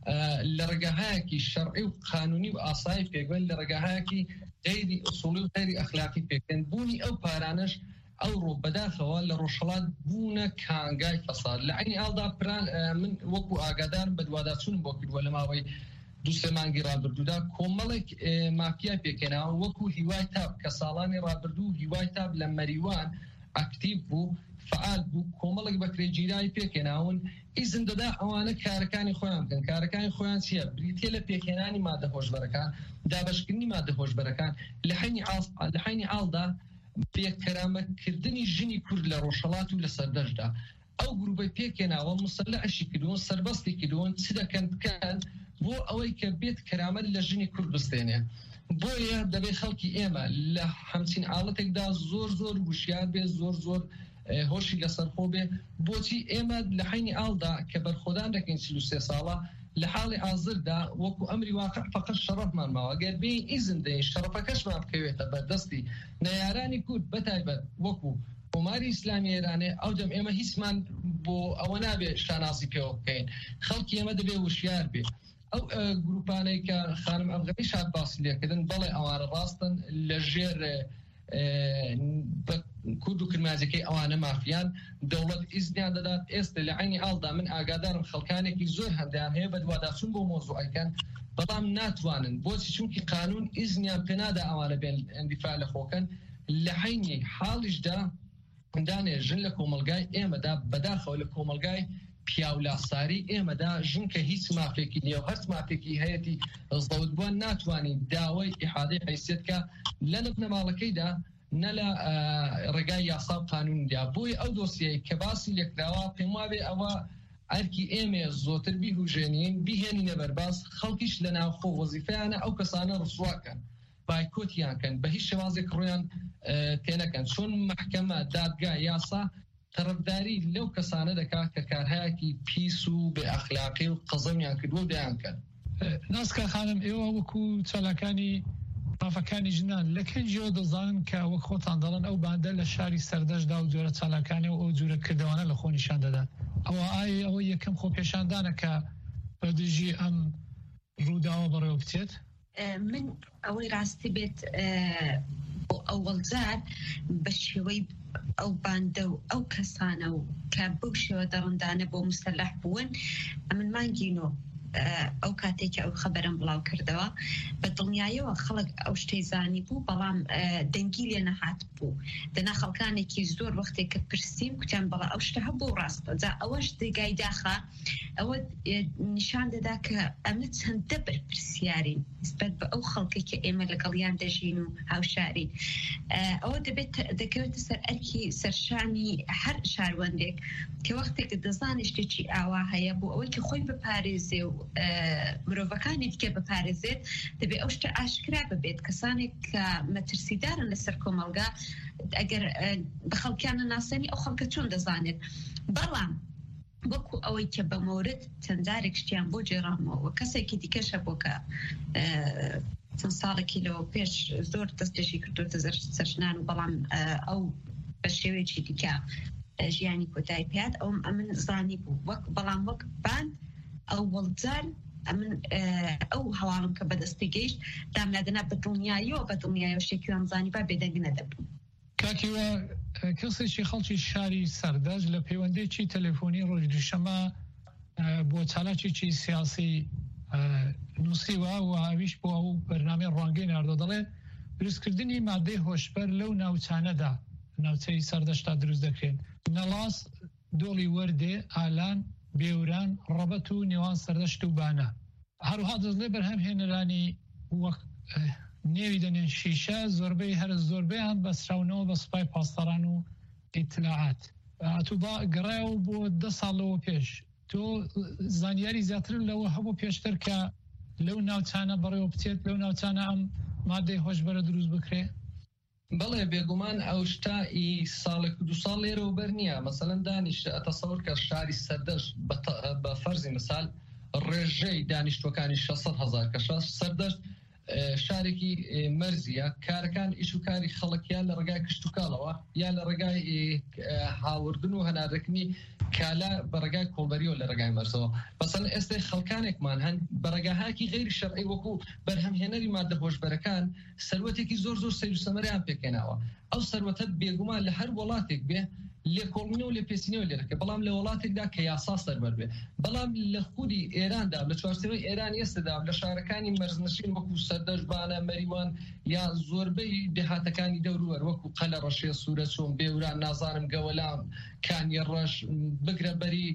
Speaker 15: لە ڕێگاهایەکی شەرعی و قانونی و ئاسایی پێگوێن لە ڕێگاهایەکی غەیری ئوسوڵی و غەیری ئەخلاقی پێکەن بوونی ئەو پارانش ئەو ڕۆ بەداخەوە لە ڕۆژهەڵات بوونە کانگای فەساد لە عینی ئاڵدا پران من وەکو ئاگادار بە دوواداچوونم بۆ کردووە لە ماوەی دو سێ مانگی ڕابردوودا کۆمەڵێک مافیا پێکەناوە وەکو هیوای تاب کە ساڵانی ڕابردوو هیوای تاب لە مەریوان ئەکتیڤ بوو فعال بوو کۆمەڵێک بەکرێگیرایی پێکەناون ئیزن دەدا ئەوانە کارەکانی خۆیان بکەن کارەکانی خۆیان چییە بریتێ لە پێکێنانی مادە هۆشبەرەکان دابەشکردنی مادە هۆشبەرەکان لە حینی ئاڵدا پێکەرامەکردنی ژنی کورد لە ڕۆژهەڵات و لە سەردەشدا ئەو گروپی پێکێناوە مسلحەشی کردوون سەربەستی کردوون چ دەکەن بکەن بۆ ئەوەی کە بێت کەرامەت لە ژنی کورد بستێنێ بۆیە دەبێت خەڵکی ئێمە لە هەمچین ئاڵەتێکدا زۆر زۆر وشیار بێ زۆر زۆر هۆشی لەسەرخۆ بێ بۆچی ئێمە لە حینی ئاڵدا کە بەرخۆدان دەکەین چل و سێ ساڵە لە حاڵی ئازردا وەکو ئەمری واقع فقط شەڕەفمان ماوە گەر بێین ئیزن دەین شەڕەفەکەشمان بکەوێتە بەردەستی نەیارانی کورد بەتایبەت وەکو کۆماری ئیسلامی ئێرانێ ئەو دەم ئێمە هیچمان بۆ ئەوە نابێ شانازی پێوە بکەین خەڵکی ئێمە دەبێ وشیار بێ ئەو گروپانەی کە خانم ئەفغانی شاد باسی لێکردن بەڵێ ئەوانە ڕاستن لە ژێر کورد و کرمازەکەی ئەوانە مافیان دەوڵەت ئیزنیان دەدات ئێستا لە عینی ئاڵدا من ئاگادارم خەڵکانێکی زۆر هەندیان هەیە بە دوواداچوون بۆ مۆزوعەکان بەڵام ناتوانن بۆچی چونکی قانون ئیزنیان پێنادا ئەوانە بێن ئەندیفاع لە خۆکەن لە حینی حاڵیشدا دانێ ژن لە کۆمەلگای ئێمەدا بەداخەوە لە کۆمەلگای پیاولاساری ئێمەدا ژن کە هیچ مافێکی نیە و هەرچ مافێکی هەیەی ڕزدەوت بووە ناتوانین داوای ئیحادەی حیسیەتکە لە نەبنەماڵەکەیدا نە لە ڕێگای یاسا و قانونیدا بۆی ئەو دۆسیەی کە باسی لێکراوە پێم وابێ ئەوە ئەرکی ئێمێ زۆتر بیهوژێنین بیهێنینە بەرباز خەڵکیش لە ناوخۆ وەزیفەیانە ئەو کەسانە ڕسواکەن بایکۆتیانکەن بە هیچ شێوازێک ڕۆیان تێنەکەن چۆن محکەمە دادگا یاسا تەرەفداری لەو کەسانە دەکات کە کارهایەکی پیس و بێ ئەخلاقی و قەزەمیان کردووە و دەیانکەن
Speaker 11: ناسکە خانم ئێوە وەکو چالاکانی مافەکانی ژنان لە کەنجیەوە دەزانن کە وەک خۆتان دەڵێن ئەو باندە لە شاری سەردەشدا و جۆرە چالاکانی و ئەو جوورە کردەوانە لە خۆ نیشان دەدات ئەوە ئایا ئەوە یەکەم خۆ پێشاندانە کە بەدژی ئەم ڕووداوە بەڕێوە بچێت
Speaker 14: من ئەوەی ڕاستی بێت بۆ ئەوەڵجار بە شێوەی ئەو باندە و ئەو کەسانە و کە بەو شێوە دەڕندانە بۆ مستەلح بوون ئەمن مانگینۆ ئەو کاتێکی ئەو خەبەرم بڵاو کردەوە بە دڵنیایەوە خەڵک ئەو شتەی زانی بوو بەڵام دەنگی لێ نەهات بوو دەنا خەڵکانێکی زۆر وەختێک کە پرسیم کوتیان بەڵا ئەو شتە هەبوو ڕاستە جا ئەوەش دەگای داخە ئەوە نیشان دەدا کە ئەمە چەندە بەرپرسیارین نسبەت بە ئەو خەڵکی کە ئێمە لەگەڵیان دەژین و هاوشاری ئەوە دەبێت دەکەوێتە سەر ئەرکی سەرشانی هەر شاروەندێک کە وەختێک دەزانێ شتێکی ئاوا هەیە بۆ ئەوەی کە خۆی بپارێزێ و مرۆڤەکانی دیکە بپارێزێت دەبێت ئەو شتە ئاشکرا ببێت کەسانێک کە مەترسیدارن لەسەر کۆمەلگا ئەگەر بە خەڵکیانە ناسێنی ئەو خەڵکە چۆن دەزانێت بەڵام وەکو ئەوەی کە بە مورد چەندارێک شتیان بۆ جێڕامەوە کەسێکی دیکەشە بۆ کە چەند ساڵێکی لەوە پێش زۆر دەستێشی کردوتە سەرشنان و بەڵام ئەو بە شێوەیەکی دیکە ژیانی کۆتایی پێات ئەوم ئەمن زانی بوو وەک بەڵام وەک باند ئەو وەڵجار ئەمن ئەو هەواڵم کە بەدەستی گەیشت دامنادەنا بە دڵنیاییەوە بە دڵنیایەوە شتێکی وامزانی با بێدەنگ نەدەبوو
Speaker 11: کاکیوە کەسێکی خەڵکی شاری سەردەج لە پەیوەندێکی تەلەفۆنی ڕۆژ دووشەمە بۆ چالاکێکی سیاسی نووسیوە و هاویش بۆ ئەو بەرنامەی ڕوانگەی ناردۆ دەڵێ دروستکردنی مادەی هۆشبەر لەو ناوچانەدا ناوچەی سەردەشتا دروست دەکرێن نەڵاس دۆڵی وەردێ ئالان بێوران ڕەبەت و نێوان سەردەشت و بانە هەروها دەستڵێ بەرهەم هێنەرانی وەک نێوی دەنێن شیشە زۆربەی هەر زۆربەیان بەسراونەوە بە سوپای پاسداران و ئیتلاعات ئەتوبا گەڕایەوە بۆ دە ساڵەوە پێش تۆ زانیاری زیاتر لەوە هەبوو پێشتر کە لەو ناوچانە بەڕێوە بچێت لەو ناوچانە ئەم مادەی هۆشبەرە دروست بکرێ
Speaker 15: بەڵێ بێگومان ئەو شتایی ساڵێک دو ساڵ لێرەوە بەر نییە مەسەلەن دانیشت ئەتەسەوەر کە شاری سەردەشت بە فەرزی مثال ڕێژەی دانیشتوەکانی شەسەد هەزار کە سەردەشت شارێکی مەرزیە کارەکان ئیش و کاری خەڵکیان لە ڕێگای کشت و کاڵەوە یان لە ڕێگای هاوردن و هەناردەکردنی کالا بە ڕێگای کۆڵبەریەوە لە ڕێگای مەرزەوە مەسەڵەن ئێستا خەڵکانێکمان هەن بە ڕێگاهاکی غیری شەرعی وەکو بەرهەمهێنەری مادە هۆشبەرەکان سەروەتێکی زۆر زۆر سەیر و سەمەریان پێکەناوە ئەو سەروەتە بێگومان لە هەر وڵاتێک بێ لێ کۆڵمینەوە لێ پێسینەوە لێرەکە بەڵام لە وڵاتێکدا کە یاسا سەربەر بێ بەڵام لە خودی ئێراندا لە چوارچێوەی ئێران ئێستادا لە شارەکانی مەرزنشین وەکو سەردەشتبانە مەریوان یا زۆربەی دێهاتەکانی دەوروەر وەکو قەلە ڕەشێ سوورە چۆن بێوران نازانم گەوەلام کانی ڕەش بگرە بەری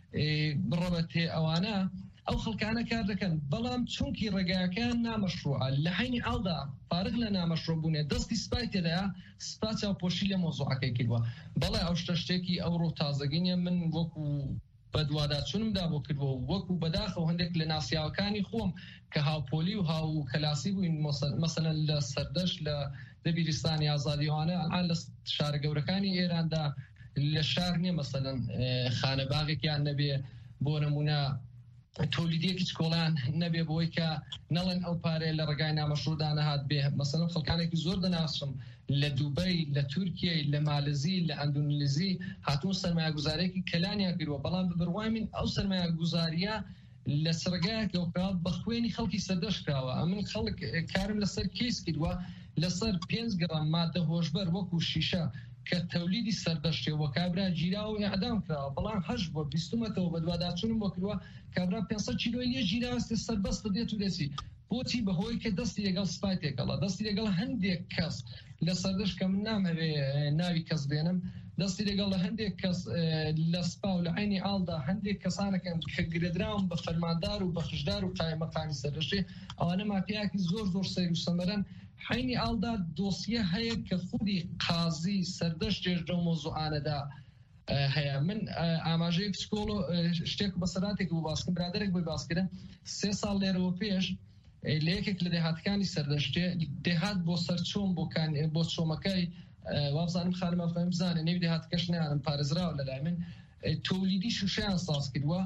Speaker 15: بڕەبەتێ ئەوانە ئەو خەڵکانە کار دەکەن بەڵام چونکی ڕێگاکان نامەشروعە لە حینی ئاڵدا فارغ لە نامەشروع دەستی سپای تێدایە سپا چاوپۆشی لە مۆزوعەکەی کردووە بەڵێ ئەو شتە شتێکی ئەوڕۆ تازەگەینە من وەکو بەدواداچوونمدا بۆ کردووە وەکو بەداخەوە هەندێک لە ناسیاوەکانی خۆم کە هاوپۆلی و هاو کەلاسی بووین مەسەلەن لە سەردەشت لە دەبیرستانی ئازادیوانە ئان لە شارە گەورەکانی ئێراندا لە شار نییە مەسەلەن خانەباغێکیان نەبێ بۆ نمونە تۆلیدیەکی چکۆڵیان نەبێ بۆی کە نەڵێن ئەو پارەیە لە ڕێگای نامەشروعدا نەهات بێ مەسەلەن خەڵکانێکی زۆر دەناسم لە دووبەی لە تورکیە لە مالزی لە ئەندونیزی هاتوون سەرمایه‌گوزاریەکی کەلانیان کردووە بەڵام ببڕوای من ئەو سەرمایه‌گوزاریە لە سەرگایەک ئەوکات بە خوێنی خەڵکی سەردەشت کراوە ئەمن خەڵک کارم لەسەر کیس کردووە لەسەر پێنج گرام مادە هۆشبەر وەکو شیشە کە تەولیدی سەردەشتێەوە کابرا گیراوە و ئەعدام کراوە بەڵام هەش بۆ بیستمەتەوە بە دوواداچوونم بۆ کردووە کابرا پێنجسەد کیلۆی لێ گیراوەستێ سەربەستە دێت و دەچی بۆچی بەهۆی کە دەستی لەگەڵ سپای تێکەڵە دەستی لەگەڵ هەندێک کەس لە سەردەشت کە من نامەوێ ناوی کەس بێنم دەستی لەگەڵ لە هەندێک کەس لە سپا و لە عینی ئاڵدا هەندێک کەسانەکەن کە گرێدراون بە فەرماندار و بەخشدار و قایمەقامی سەردەشتێ ئەوانە مافیاکی زۆر زۆر سەیر و سەمەرەن حینی ئاڵدا دۆسیە هەیە کە خودی قازی سەردەشت جێژدە و مۆزوعانەدا هەیە من ئاماژەیەک سکۆڵ شتێک بەسەراتێک بۆ باسکردن برادێک بۆی باسکردن سێ ساڵ لێرەوە پێش لە یەکێک لە دێهاتەکانی سەردەشتێ دێهات بۆ سەرچۆم بۆ چۆمەکەی وابزانم خانمە فەهم بزانێ نێوی دێهاتەکەش نیانم پارێزراوە لەلای من تۆلیدی شوشەیان ساز کردووە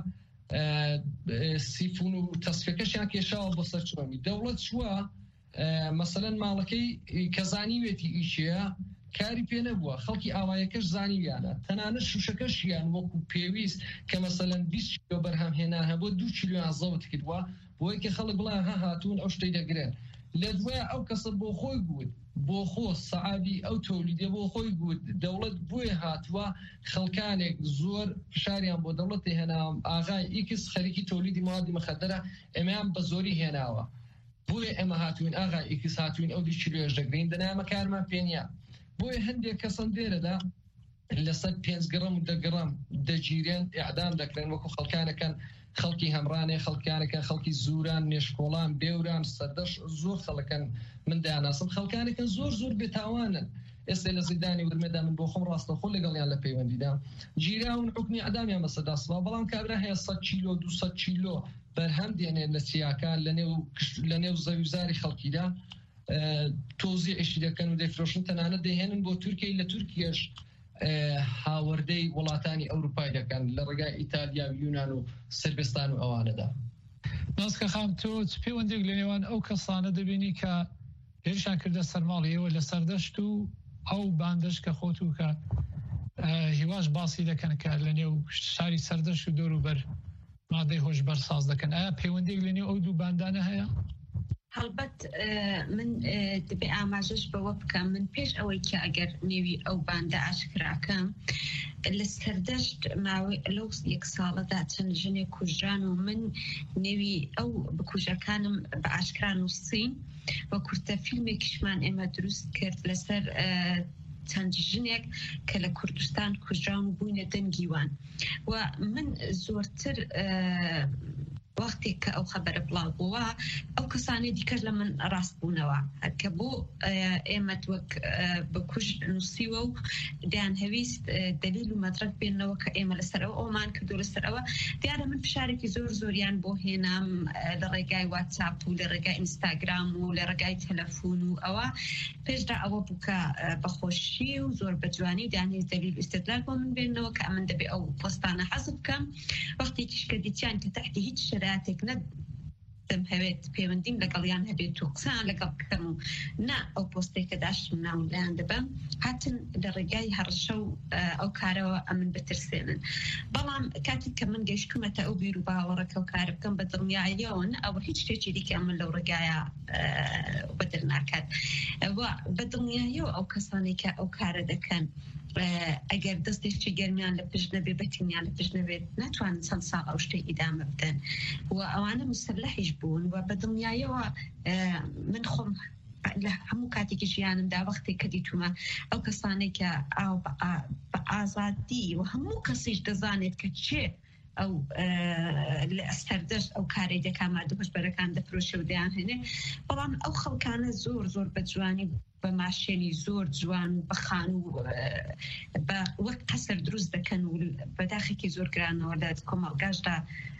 Speaker 15: سیفون و تەسفەکەشیان کێشاوە بۆ سەرچۆمی دەوڵەت چووە مەسەلەن ماڵەکەی کە زانیوێتی ئیشەیە کاری پێ نەبووە خەڵکی ئاوایەکەش زانیویانە تەنانەت شوشەکەشیان وەکو پێویست کە مەسەلەن بیست کیلۆ بەرهەمهێنان هەبوو دوو کیلۆیان زەوت کردووە بۆی کە خەڵک بڵیان ها هاتوون ئەو شتەی دەگرێن لە دوایە ئەو کەسە بۆ خۆی گوت بۆ خۆ سەعادی ئەو تۆلیدێ بۆ خۆی گوت دەوڵەت بۆیە هاتووە خەڵکانێک زۆر فشاریان بۆ دەوڵەتی هێناوە ئاغای ئیکس خەریکی تۆلیدی موادی مەخەدەرە ئەمەیان بە زۆری هێناوە بۆیە ئێمە هاتوین ئاغا ئیکس هاتوین ئەو دوو کیلۆیەش دەگرین دەنامە کارمان پێ نییە بۆیە هەندێک کەسم دێرەدا لەسەر پێنج گرام و دە گرام دەگیرێن ئیعدام دەکرێن وەکو خەڵکانەکەن خەڵکی هەمڕانێ خەڵکانەکە خەڵکی زوران نێشکۆڵان بێوران سەردەش زۆر خەڵەکەن من دەیاناسم خەڵکانەکەن زۆر زۆر بێتاوانن ئێستا لە زیندانی ورمێدا من بۆ خۆم ڕاستەخۆ لەگەڵیان لە پەیوەندیدا گیراون حکمی ئەعدامیان بەسەرداسبا بەڵام کابرا هەیە سەد کیلۆ دووسەد کیلۆ بەرهەم دێنێن لە چیاکان لە نێو زەویزاری خەڵکیدا تۆزی ئیشی دەکەن و دەفرۆشن تەنانەت دەهێنن بۆ تورکیای لە تورکیەش هاوردەی وڵاتانی ئەوروپای دەکەن لە ڕێگای ئیتالیا و یونان و سربستان و ئەوانەدا
Speaker 11: ناسکە خام تۆ پەیوەندێک لە نێوان ئەو کەسانە دەبینی کە هێرشان کردە سەرماڵیەوە لە سەردەشت و ئەو باندەش کە خۆت و کە هیواش باسی دەکەن کە لە نێو شاری سەردەشت و دەوروبەر مادەی هۆشبەر ساز دەکەن ئایا پەیوەندێک لە نێو ئەو دوو باندانە هەیە؟
Speaker 14: هەڵبەت من دەبێ ئاماژەش بەوە بکەم من پێش ئەوەی کە ئەگەر نێوی ئەو باندە ئاشکراکەم لە سەردەشت ماوەی لەو یەک ساڵەدا چەند ژنێک کوژران و من نێوی ئەو بکوژەکانم بە ئاشکران و سین وە کورتە فیلمێکیشمان ئێمە دروست کرد لەسەر چەند ژنێک کە لە کوردستان کوژراون و بووینە دەنگیوان و من زۆرتر وەختێک کە ئەو خەبەرە بڵاو بووە ئەو کەسانی دیکەش لە من ڕاست بوونەوە کە بۆ ئێمە وەک بکوژ نووسیوە و دەیان هەویست دلیل و مەدرەک بێنەوە کە ئێمە لەسەرەوە ئەومان کردو لەسەرەوە دیارە من فشارێکی زۆر زۆریان بۆ هێنام لە ڕێگای واتساپ و لە ڕێگای ئینستاگرام و لە ڕێگای تەلەفۆن و ئەوە پێشدا ئەوە بووکە بەخۆشی و زۆر بەجوانی دانێز دلیل استدلال بۆ من بێنەوە کە ئەمن دەبێ ئەو پۆستانە حەزم بکەم وەختێکیش کە دیتیان کە تحتی هیچ شرایطێک نەدەم هەوێت پەیوەندیم لەگەڵیان هەبێت و قسەیان لەگەڵ بکەم و نا ئەو پۆستێکە داشتم ناون لایان دەبەم هاتن لە ڕێگای هەڕەشە و ئەو کارەوە ئەمن بترسێنن بەڵام کاتێک کە من گەیشتومەتە ئەو بیر و باوەڕەکە و کار بکەم بە دڵنیاییەوە ئەوە هیچ شتێکی دیکە ئەمن لەو ڕێگایە بەدر ناکات بە دڵنیاییەوە ئەو کەسانی کە ئەو کارە دەکەن ئەگەر دەستێکی گەرمیان لە پشت نەبێ بەتینیان لە پشت نەبێت ناتوانن چەند ساڵ ئەو شتەی ئیدامە بدەن و ئەوانە مستەلەحیش بوون و بە دڵنیاییەوە من خۆم لە هەموو کاتێکی ژیانمدا وەختێک کە دیتومە ئەو کەسانێک کە ئاو بە ئازادی و هەموو کەسیش دەزانێت کە چێ ئەو لە سەردەست ئەو کارەی دەکا مادەبەرەکان دەفرۆشە و دەیان هێنێ بەڵام ئەو خەڵکانە زۆر زۆر بە جوانی بە ماشێنی زۆر جوان بەخان و بە وەک قەسەر دروست دەکەن و بەداخێکی زۆر گرانەوە لە کۆمەڵگاشدا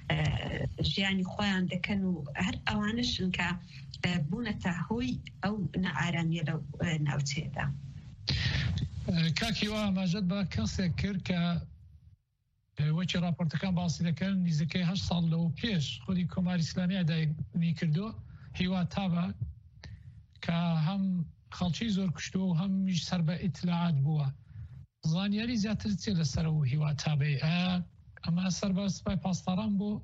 Speaker 14: ژیانی خۆیان دەکەن و هەر ئەوانشن کە بوونەتە هۆی ئەو نەئارامیە لەو ناوچەیەدا.
Speaker 16: کاکیوە ئاماژەت بە کەسێک کرد کە وەکی راپۆرتەکان باسی دەکەن نزیکەی هەشت ساڵ لەوە پێش خودی کۆماری ئیسلامیە داینی کردو هیوا تابە کە هەم خەڵکی زۆر کوشتووە و هەمیش سەر بە ئیتلاعات بووە زانیاری زیاتر چێ لەسەر و هیوا تابێ ئەمە سەر بە سوپای پاسداران بۆ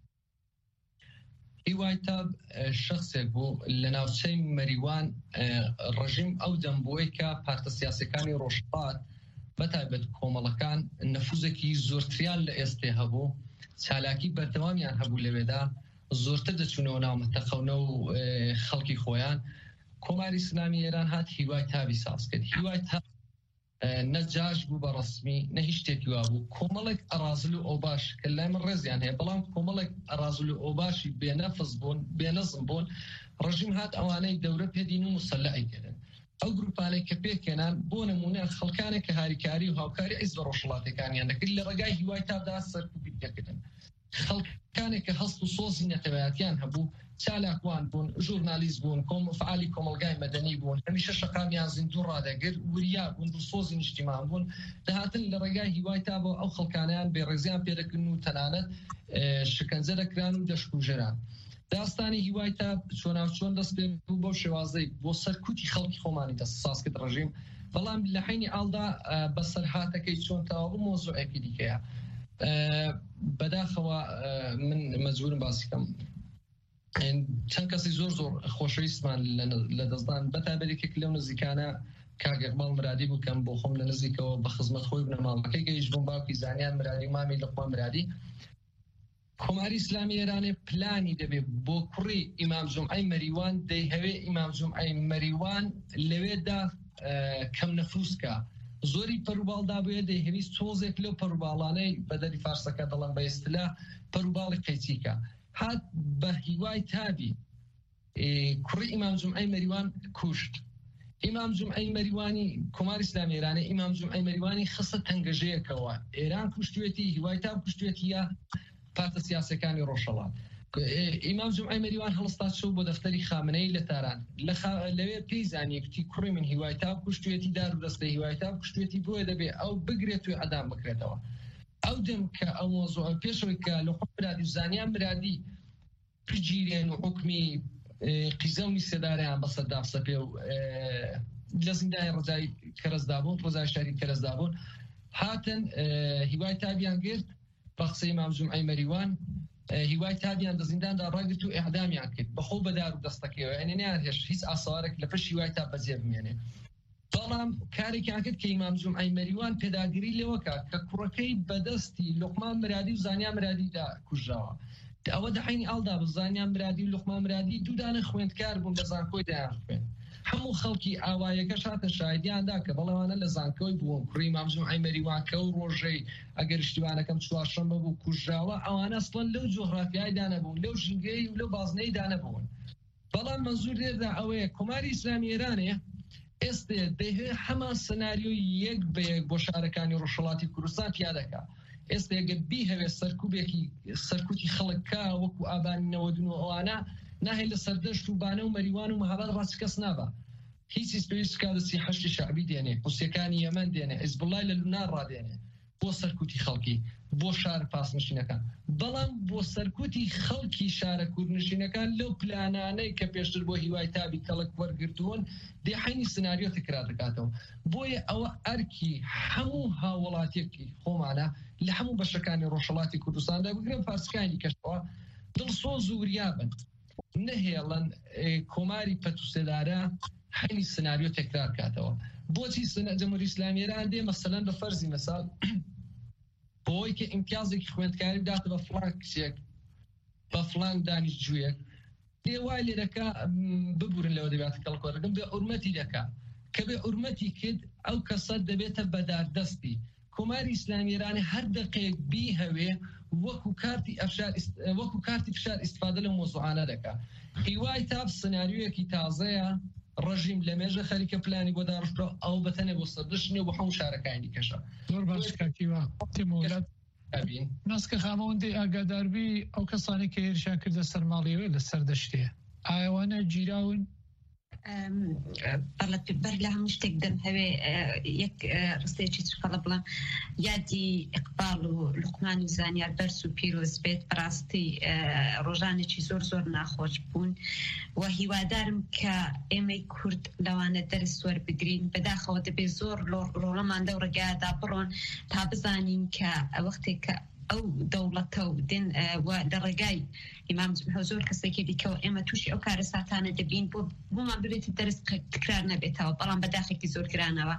Speaker 15: هیوای تاب شخصێک بوو لە ناوچەی مەریوان ڕژیم ئەو دەمبووی کە پارتە سیاسەکانی ڕۆژهەڵات بەتایبەت کۆمەڵەکان نەفوزێکی زۆرتریان لە ئێستێ هەبوو چالاکی بەردەوامیان هەبوو لەوێدا زۆرتر دەچوونەوە ناو مەتەقەونە و خەڵکی خۆیان کۆماری ئیسلامی ئێران هات هیوای تابی ساز کرد هیوای تاب نەجاش بوو بە ڕسمی نە هیچ شتێکی وا بوو کۆمەڵێک ئەرازل و ئەوباش کە لای من ڕێزیان هەیە بەڵام کۆمەڵێک ئەرازل و ئەوباشی بێنەفز بوون بێنەزم بوون ڕژیم هات ئەوانەی دەورە پێدین و مسەلەحی کردن ئەو گروپانێک کە پێکێنان بۆ نمونە خەڵکانێک کە هاریکاری و هاوکاری عیز بە ڕۆژهەڵاتەکانیان دەکرد لە ڕێگای هیوای تابدا سەرکوبی دەکردن خەڵکانێک کە هەست و سۆزی نەتەوەیەتیان هەبوو چالاکوان بوون ژورنالیست بوون کۆم فعالی کۆمەلگای مەدەنی بوون هەمیشە شەقامیان زیندوو ڕادەگرت وریا بوون و سۆزی نیشتیمان بوون دەهاتن لە ڕێگای هیوای تابەوە ئەو خەڵکانیان بێڕێزیان پێدەکردن و تەنانەت شکنجە دەکران و دەشکوژێران داستانی هیوای تاب چۆناوچۆن دەست پێ بوو بۆ شێوازەی بۆ سەرکوتی خەڵکی خۆمانی دەست ساز کرد ڕژیم بەڵام لە حینی ئاڵدا بەسەرهاتەکەی چۆنتەوە بوو مۆزوعێکی دیکەیە بەداخەوە من مەجبورم باسی کەم چەند کەسی زۆر زۆر خۆشەویستمان لە دەستدان بەتایبەتێک لەو نزیکانە کاگەقباڵ مرادی بکەم بۆ خۆم لە نزیکەوە بە خزمەت خۆی بنەماڵەکەی گەیشت بووم باوکی زانیان مرادی مامی لەخوا مرادی کۆماری ئیسلامی ئێرانێ پلانی دەبێت بۆ کوڕی ئیمام جومعەی مەریوان دەیهەوێ ئیمام جومعەی مەریوان لەوێدا کەم نەفوسکە زۆری پەروباڵدا بووە دەیهەویست تۆزێک لەو پەروباڵانەی بەدەری فارسەکە دەڵێن بە ئیستیلا پەروباڵی قەیچیکە هات بە هیوای تابی کوڕی ئیمام جومعەی مەریوان کوشت ئیمام جومعەی مەریوانی کۆماری ئیسلامی ئێرانە ئیمام جومعەی مەریوانی خستە تەنگەژەیەکەوە ئێران کوشتوێتی هیوای تاب کوشتوێتی یا پارتە سیاسەکانی ڕۆژهەڵات ئیمام جومعەی مەریوان هەڵستا چوو بۆ دەفتەری خامنەی لە تاران لەوێ پێی زانیەکتی کوڕی من هیوای تاب کوشتوێتی دار و دەستەی هیوای تاب کوشتوێتی بۆیە دەبێ ئەو بگرێت و ئەدام بکرێتەوە ئەو دەم کە ئەو مۆزوع پێشەوەی کە لە خۆ مرادی و زانیان مرادی پرگیرێن و حکمی قیزەونی سێداریان بەسەر دافسە پێ و لە زیندای ڕزای کەرەزدا بوون ڕزای شاری کەرەزدا بوون هاتن هیوای تابیان گرت بە قسەی ئیمام جومعەی مەریوان هیوای تابیان لە زینداندا ڕاگرت و ئیعدامیان کرد بەخۆ بەدار و دەستەکەوە یعنی نەیان هێش هیچ ئاسوارێک لە پشت هیوای تاب بەجێ بمێنێ بەڵام کارێکیان کرد کە ئیمام جومعەی مەریوان پێداگیری لەوەکە کە کوڕەکەی بەدەستی لوقمان مرادی و زانیان مرادیدا کوژراوە ئەوە دەحینی ئاڵدا بە زانیان مرادی و لوقمان مرادی دوودانە خوێندکار بوون لە زانکۆی دایان خوێن هەموو خەڵکی ئاوایەکەش هاتە شایدیاندا کە بەڵێوانە لە زانکۆی بووم کوڕی مام جمعەی مەریوانکە و ڕۆژەی ئەگەر شتیوانەکەم چوارشەممە بوو کوژراوە ئەوانە ئەسڵەن لەو جۆغرافیایدا نەبوون لەو ژینگەی و لەو بازنەیدا نەبوون بەڵام مەزور لێدا ئەوەیە کۆماری ئیسلامی ئێرانێ ئێستا دەهێ هەمان سناریۆی یەک بە یەک بۆ شارەکانی ڕۆژهەڵاتی کوردستان پیادەکە ئێستا ئەگەر بیهەوێ سەرکوبێکی سەرکوتی خەڵکا وەکو ئابانی نەوەدون و ئەوانە ناهێ لە سەردەشت و بانە و مەریوان و مەهاباد ڕاستی کەس نابە هیچی پێویست کادەسی حەشتی شعبی دێنێ حوسیەکانی یەمەن دێنێ حیزبوڵای لە لوبنان ڕادێنێ بۆ سەرکوتی خەڵکی بۆ شار پاسنشینەکان بەڵام بۆ سەرکوتی خەڵکی شارە کوردنشینەکان لەو پلانانەی کە پێشتر بۆ هیوای تابی کەڵک وەرگرتوون دێحینی سناریۆ تکرار دەکاتەوە بۆیە ئەوە ئەرکی هەموو هاوڵاتیەکی خۆمانە لە هەموو بەشەکانی ڕۆژهەڵاتی کوردستاندا بگرن فارسکانی کەشەوە دڵسۆز و وریابن نەهێڵن کۆماری پەتوسێدارە حینی سناریۆ تکرار کاتەوە بۆچی جمهوری ئیسلامی ئێران دێ مەسەلەن بە فەرزی مەساڵ بۆی کە ئیمتیازێکی خوێندکاری بداتە بە فڵان کچێک بە فڵان دانیشتجوویەک دێ وای لێ دەکا ببورن لەوە دەبێت کەڵکۆڕەکەم بێ ئورمەتی دەکا کە بێ ئورمەتی کرد ئەو کەسە دەبێتە بەداردەستی کۆماری ئیسلامی ئێرانی هەر دقەیەک بیهەوێ وەکو کارتی ئەفشار وەکو کارتی فشار ئیستفادە لە مۆزوعانە دەکا هیوای تاب سناریۆیەکی تازەیە ڕژیم لە مێژە خەریکە پلانی بۆ داڕشتەوە ئەو بەتەنێ بۆ سەردەشتنی بۆ هەموو شارەکانی کەشە
Speaker 16: زۆر باش کاکیوە تیمۆلات ناسکە خامەوەندی ئاگاداربی ئەو کەسانی کە هێرشیان کردە سەرماڵیەوە لە سەردەشتێ ئایەوانە گیراون
Speaker 14: بەر لە هەموو شتێک دەم هەوێ یەک ڕستەیەکی چقەڵە بڵم یادی ئیقبال و لوقمان و زانیار بەرز و پیرۆز بێت بەڕاستی ڕۆژانێکی زۆر زۆر ناخۆش بوون و هیوادارم کە ئێمەی کورد لەوانە دەرس وەربگرین بەداخەوە دەبێت زۆر ڕۆڵەمان دەو ڕێگایدا بڕۆن تا بزانین کە ئەوەختێک کە ئەو دەوڵەتە و دێن لە ڕێگای ئیمام جمعە زۆر کەسێکی دیکەوە ئێمە تووشی ئەو کارە ساتانە دەبین بۆ بۆمان ببێت دەرس تکرار نەبێتەوە بەڵام بەداخێکی زۆر گرانەوە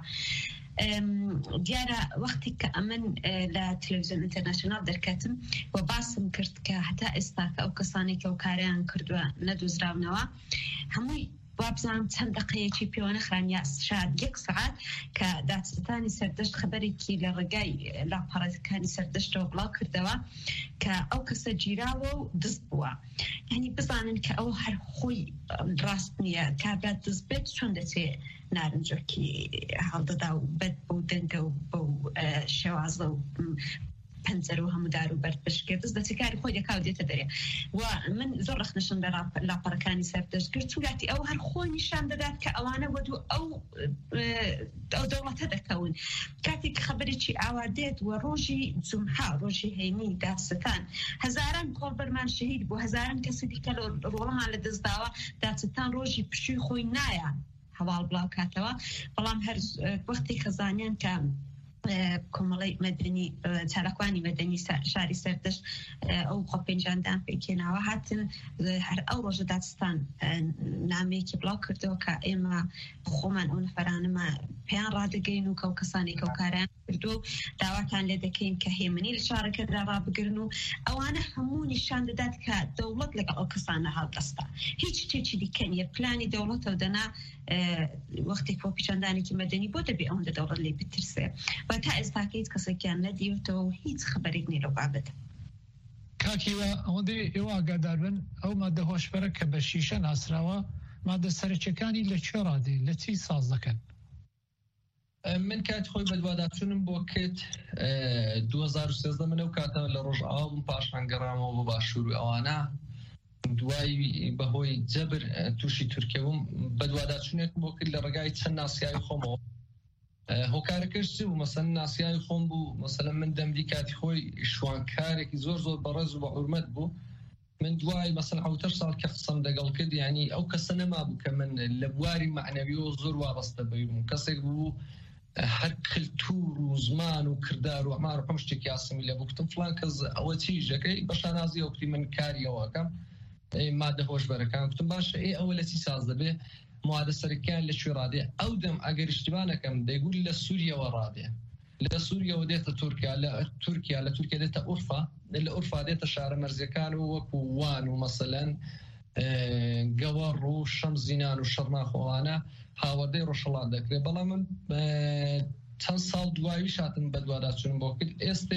Speaker 14: دیارە وەختی کە ئەمن لە تەلەڤیزیۆن ئینتەرناشنال دەرکەتم و باسم کرد کە هەتا ئێستا کە ئەو کەسانێکی ئەو کاریان کردووە نەدۆزراونەوە هەمووی وابزانم چەند دقەیەکی پێوە نەخران یا شاید یەک سەعات کە دادستانی سەردەشت خەبەرێکی لە ڕێگای لاپەڕەکانی سەردەشتەوە بڵاو کردەوە کە ئەو کەسە گیراوە و دست بووە یعنی بزانن کە ئەو هەر خۆی ڕاست نییە کابرات دست بێت چۆن دەچێت نارنجۆکی هەڵدەدا و بەد بەو دەنگە و بەو شێوازە و پەنجەر و هەموودار و بەرد بشکێ دەست دەچێکاری خۆی دەکا و دێتە دەرێ و من زۆر ڕخنشم بە لاپەڕەکانی سەردەشت کرد چونگاتی ئەو هەر خۆی نیشان دەدات کە ئەوانە وەدو ئەو ئەو دەوڵەتە دەکەون کاتێک خەبەرێکی ئاوا دێت و ڕۆژی جومعە ڕۆژی هەینی دادستان هەزاران کۆڵبەرمان شەهید بوو هەزاران کەسی دیکە ڕۆڵەمان لە دەستداوە دادستان ڕۆژی پشووی خۆی نایە هەواڵ بڵاو کاتەوە بەڵام هەر وەختی خەزانیان کە کۆمەڵی مەدەنی چالاکوانی مەدەنی شاری سەردەشت ئەو خۆ پێنجاندان پێکێناوە هاتن هەر ئەو ڕۆژە دادستان نامەیەکی بڵاو کردەوە کە ئێمە خۆمان ئەو نەفەرانەمە پێیان ڕادەگەین و کە ئەو کەسانی کە ئەو کاریان کردو داواتان لێ دەکەین کە هێمنی لە شارەکەدا ڕابگرن و ئەوانە هەموو نیشان دەدات کە دەوڵەت لەگەڵ ئەو کەسانە هەڵدەستا هیچ شتێکی دیکە نیە پلانی دەوڵەتەوە دەنا وەختێک بۆ پیشاندانێکی مەدەنی بۆ دەبێ ئەوەندە دەوڵەت لێ بترسێ و تا ئێستاکە هیچ کەسێکیان نەدیوتەوە و هیچ خەبەرێک نیە لەو بابەتە
Speaker 16: کاکیوە ئەوەندەی ئێوە ئاگادار بن ئەو مادە هۆشبەرە کە بە شیشە ناسراوە مادە سەرچەکانی لەکوێ ڕادێ لە چی ساز دەکەن
Speaker 15: من کات خۆی بەدواداچوونم بۆ کرد دوو هەزار و سێزدە منە و کاتە لە ڕۆژ ئاوم پاشان گەڕامەوە بۆ باشوور و ئەوانە دوای بەهۆی جەبر تووشی تورکیەوم بەدواداچوونێک بۆ کرد لە ڕێگای چەند ناسیایی خۆمەوە هۆکارەکەش چ بوو مەسەن ناسیایی خۆم بوو مەسەلەن من دەمدی کاتی خۆی شوانکارێکی زۆر زۆر بەڕێز و بە حورمەت بوو من دوای مەسەن حوتەر ساڵ کە قسەم دەگەڵ کرد یعنی ئەو کەسە نەما بوو کە من لە بواری معنەویەوە زۆر وابەستە بووم کەسێک بوو هەر کلتور و زمان و کردار و ئەمار هەم شتێکی یاسمی لە بوو گوتم فڵان کەس ئەوە چیژەکەی بە شانازی ئەوکتی من کاریەوەکەم مادە هۆشبەرەکان گوتم باشە ئێ ئەوە لە چی ساز دەبێ موادە سەرەکیان لەکوێ ڕادێ ئەو دەم ئەگەر اشتبانەکەم دەیگوت لە سووریەوە ڕادێ لە سووریەوە دێتە تورکیا لە تورکیا لە تورکیا دێتە ئورفا لە ئورفا دێتە شارە مەرزیەکان و وەکو وان و مەسەلەن گەوەڕ و شەم زینان و شەڕناخۆڵانە هاوەردەی ڕۆژهەڵات دەکرێت. بەڵام من چەند ساڵ دواییش هاتم بە دوواداچوونم بۆ کرد. ئێستا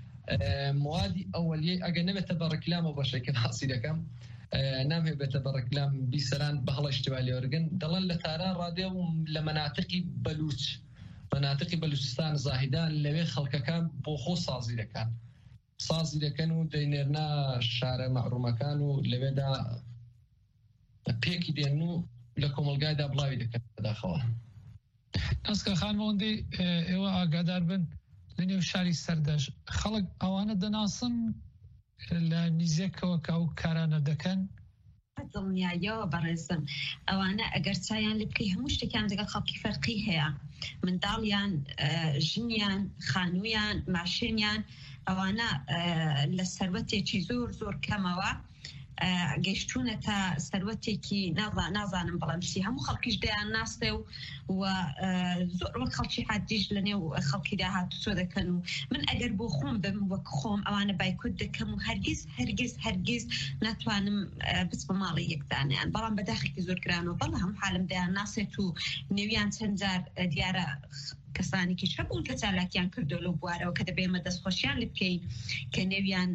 Speaker 15: موادی ئەوەلیەی ئەگەر نەبێتە بە ڕێکلامەوە بەشێکە باسی دەکەم، نامهێ بێتە بە ڕێکلام بیسەران بە هەڵە اشتیبای لێوەرگن، دەڵێن لە تاران ڕادێ و لە مەناتقی بەلوچ مەناتقی بەلوچستان زاهیدان لەوێ خەڵکەکان بۆ خۆ سازی دەکەن سازی دەکەن و دەینێرنا شارە مەحرومەکان و لەوێدا پێکی دێن و لە کۆمەلگایدا بڵاوی دەکەن بەداخەوە.
Speaker 16: ئەسکە خانمەوەندەی ئێوە ئاگادار بن لە نێو شاری سەردەش خەڵک ئەوانە دەناسن لە نزیکەوە کە ئەو کارانە دەکەن
Speaker 14: دڵنیاییەوە بەڕێزم ئەوانە ئەگەر چایان لێ بکەی هەموو شتێکیان لەگەڵ خەڵکی فەرقی هەیە، منداڵیان، ژنیان، خانوویان، ماشێنیان، ئەوانە لە سەروەتێکی زۆر زۆر کەمەوە گەیشتونە تا سەروەتێکی نازانم بەڵام شتی هەموو خەڵکیش دەیان ناستێ و زۆر وەک خەڵکی عادیش لە نێو خەڵکیدا هاتوچۆ دەکەن و من ئەگەر بۆ خۆم بم وەک خۆم ئەوانە بایکوت دەکەم و هەرگیز هەرگیز هەرگیز ناتوانم بچمە ماڵی یەکدانیان، بەڵام بەداخێکی زۆر گرانەوە بەڵام هەموو حالم دەیان ناسێت و نێویان چەند جار دیارە کەسانێکی هەبوون کە چالاکیان کردو لەو بوارەوە کە دەبێمە دەستخۆشیان لێ بکەین کە نێویان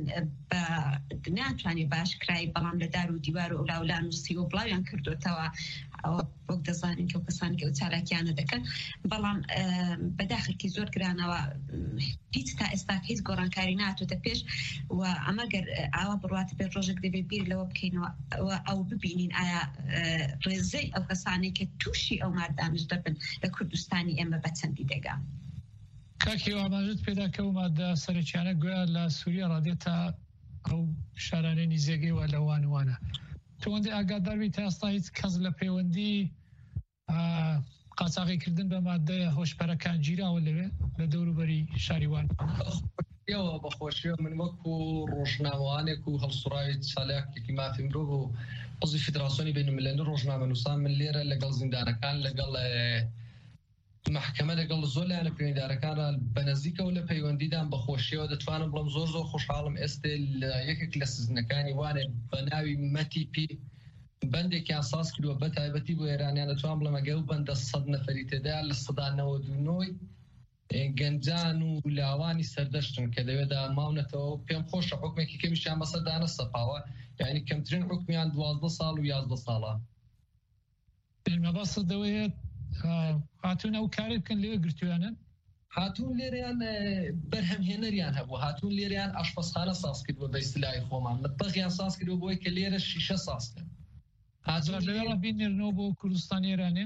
Speaker 14: ناتوانێت باش کرای بەڵام لە دار و دیوار و ئەولاولان و سی و بڵاویان کردوتەوە ئەوە وەک دەزانین کە و کەسانی کە و چالاکیانە دەکەن، بەڵام بەداخێکی زۆر گرانەوە هیچ تا ئێستا هیچ گۆڕانکاری ناتوتە پێش و ئەمە گەر ئاوا بڕواتە پێ ڕۆژێک دەبێت بیر لەوە بکەینەوە ئەو ببینین ئایا ڕێزەی ئەو کەسانی کە تووشی ئەو مادامش دەبن لە کوردستانی ئێمە بەچەندی دەگا.
Speaker 16: کاکی ئاماژت پێدا کە و مادە سەرچیانە گویا لە سووریا ڕادێتە ئەو شارانەی نیزێگەی وە لە وانوانە. تۆندی ئاگاداربی تا ئێستا هیچ کەس لە پەیوەندی قاچاقیکردن بە مادەیە هۆشبەرەکان گیراوە لەوێ لە دەوروبەری شاریوان
Speaker 15: ئەوە بەخۆشیەوە من وەکو ڕۆژنامەوانێک و هەڵسوڕاوی چالاکێکی مافی مرۆڤ و قزی فیدراسیۆنی بینالمللی ڕۆژنامە نووسان من لێرە لەگەڵ زیندانەکان لەگەڵ محکەمە لەگەڵ زۆر لایەنە پەیوەندیدارەکانە بەنزیکەوە لە پەیوەندیدان بەخۆشیەوە دەتوانم بڵم زۆر زۆر خۆشحاڵم ئێستا لە یەکێک لە سزنەکانی وانێ بە ناوی مەتی پی بەندێکیان ساز کردووە بە تایبەتی بۆ ئێرانیان دەتوان بڵم ئەگەر و بەندە سەد نەفەری تێدا لە سەدا نەوەد و نۆی گەنجان و لاوانی سەردەشتن کە لەوێدا ماونەتەوە پێم خۆشە حکمێکی کەمیشیان بەسەردانە سەپاوە یعنی کەمترین حکمیان دوازدە ساڵ و یازدە ساڵە.
Speaker 16: مەبەستە دەوێت هاتوون ئەو کارێک بکەن لێوە گرتویانن
Speaker 15: هاتوون لێریان بەرهەمهێنەریان هەبوو هاتوون لێریان ئاشپەزخانە ساز کردووە بە ئیستیلاحی خۆمان مەتبەخیان ساز کردووە بۆی کە لێرە شیشە سازکەن
Speaker 16: لەوێ بینێرنەوە بۆ کوردستانی ئێرانێ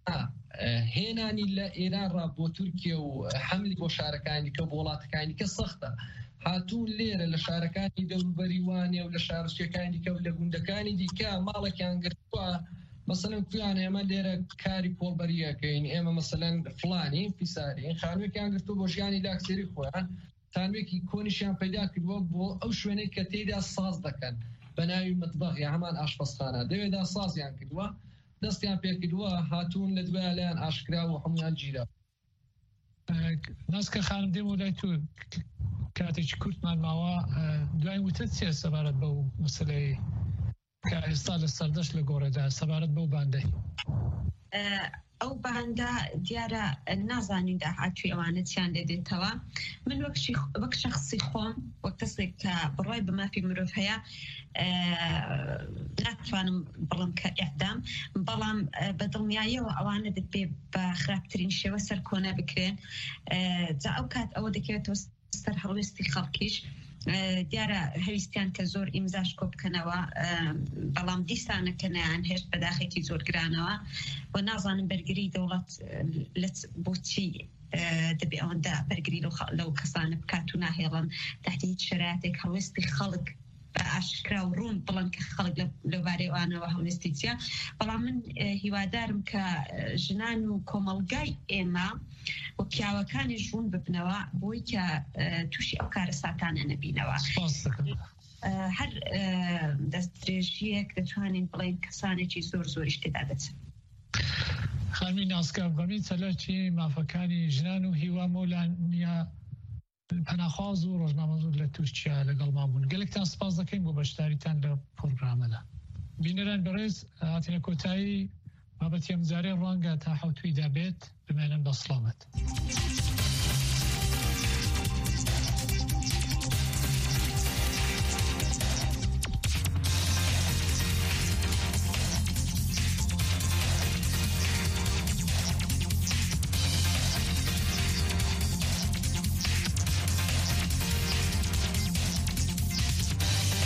Speaker 15: هێنانی لە ئێران ڕا بۆ تورکیا و حملی بۆ شارەکانی کە بۆ وڵاتەکانی کە سەختە هاتوون لێرە لە شارەکانی دەوروبەری وانێ و لە شارچیەکانی کە و لە گوندەکانی دیکە ماڵێکیان گرتووە مثلا کویان ئێمە لێرە کاری کۆڵبەریەکەین ئێمە مثلا فلانی پیساری خانوویەکیان گرتو بۆ ژیانی لاکسێری خۆیان خانوویەکی کۆنیشیان پەیدا کردووە بۆ ئەو شوێنەی کە تێیدا ساز دەکەن بە ناوی مەتبەخ یا هەمان ئاشپەزخانە دەوێدا سازیان کردووە دەستیان پێ کردووە هاتوون لە دوای لایەن ئاشکرا و هەمویان گیرا.
Speaker 16: ناسکە خانم دێم و لای تو کاتێکی کورتمان ماوە دوای وتت چیە سەبارەت بەو مەسەلەی کە ئێستا لە سەردەشت لە گۆڕێدا سەبارەت بەو باندەی
Speaker 14: ئەو باندە دیارە نازانین داهاتوی ئەوانە چیان لێ دێتەوە. من وەک شەخسی خۆم وەک کەسێک کە بڕای بە مافی مرۆڤ هەیە ناتوانم بڵم کە ئێعدام بەڵام بە دڵنیاییەوە ئەوانە دەبێ بە خراپترین شێوە سەر کۆنە بکرێن جا ئەو کات ئەوە دەکەوێتەوە سەر هەڵوێستی خەڵکیش دیارە هەویستیان کە زۆر ئیمزاش کۆ بکەنەوە بەڵام دیسانەکە نیان هێشت بەداخێکی زۆر گرانەوە و نازانم بەرگری دەوڵەت بۆچی دەبێ ئەوەندا بەرگری لەو کەسانە بکات و ناهێڵن تحتی هیچ شەرایەتێک هەڵوێستی خەڵک بە ئاشکرا و ڕوون بڵند کە خەڵک لەوارەوانەوە هەڵوێستی چیە بەڵام من هیوادارم کە ژنان و کۆمەڵگای ئێمە و پیاوەکانی ژوون ببنەوە بۆی کە تووشی ئەو کارە ساتانە نەبینەوە. هەر دەستدرێژیەک دەتوانین بڵین کەسانێکی زۆر زۆریش تێدا دەچن.
Speaker 16: خانمی ناسکە بەمی چەلەکی مافەکانی ژنان و هیوا مۆلانیا پەناخواز و ڕۆژنامە زۆر لە تووشیا لەگەڵمان بوون. گەلێکتان سپاس دەکەین بۆ بەشداریتان لە پرۆگرامەدا. بینەران بەڕێز هاتینە کۆتایی بابەتی ئەم جارەی ڕەنگە تا حەوتوی دابێت بمێنن بە سڵامەت.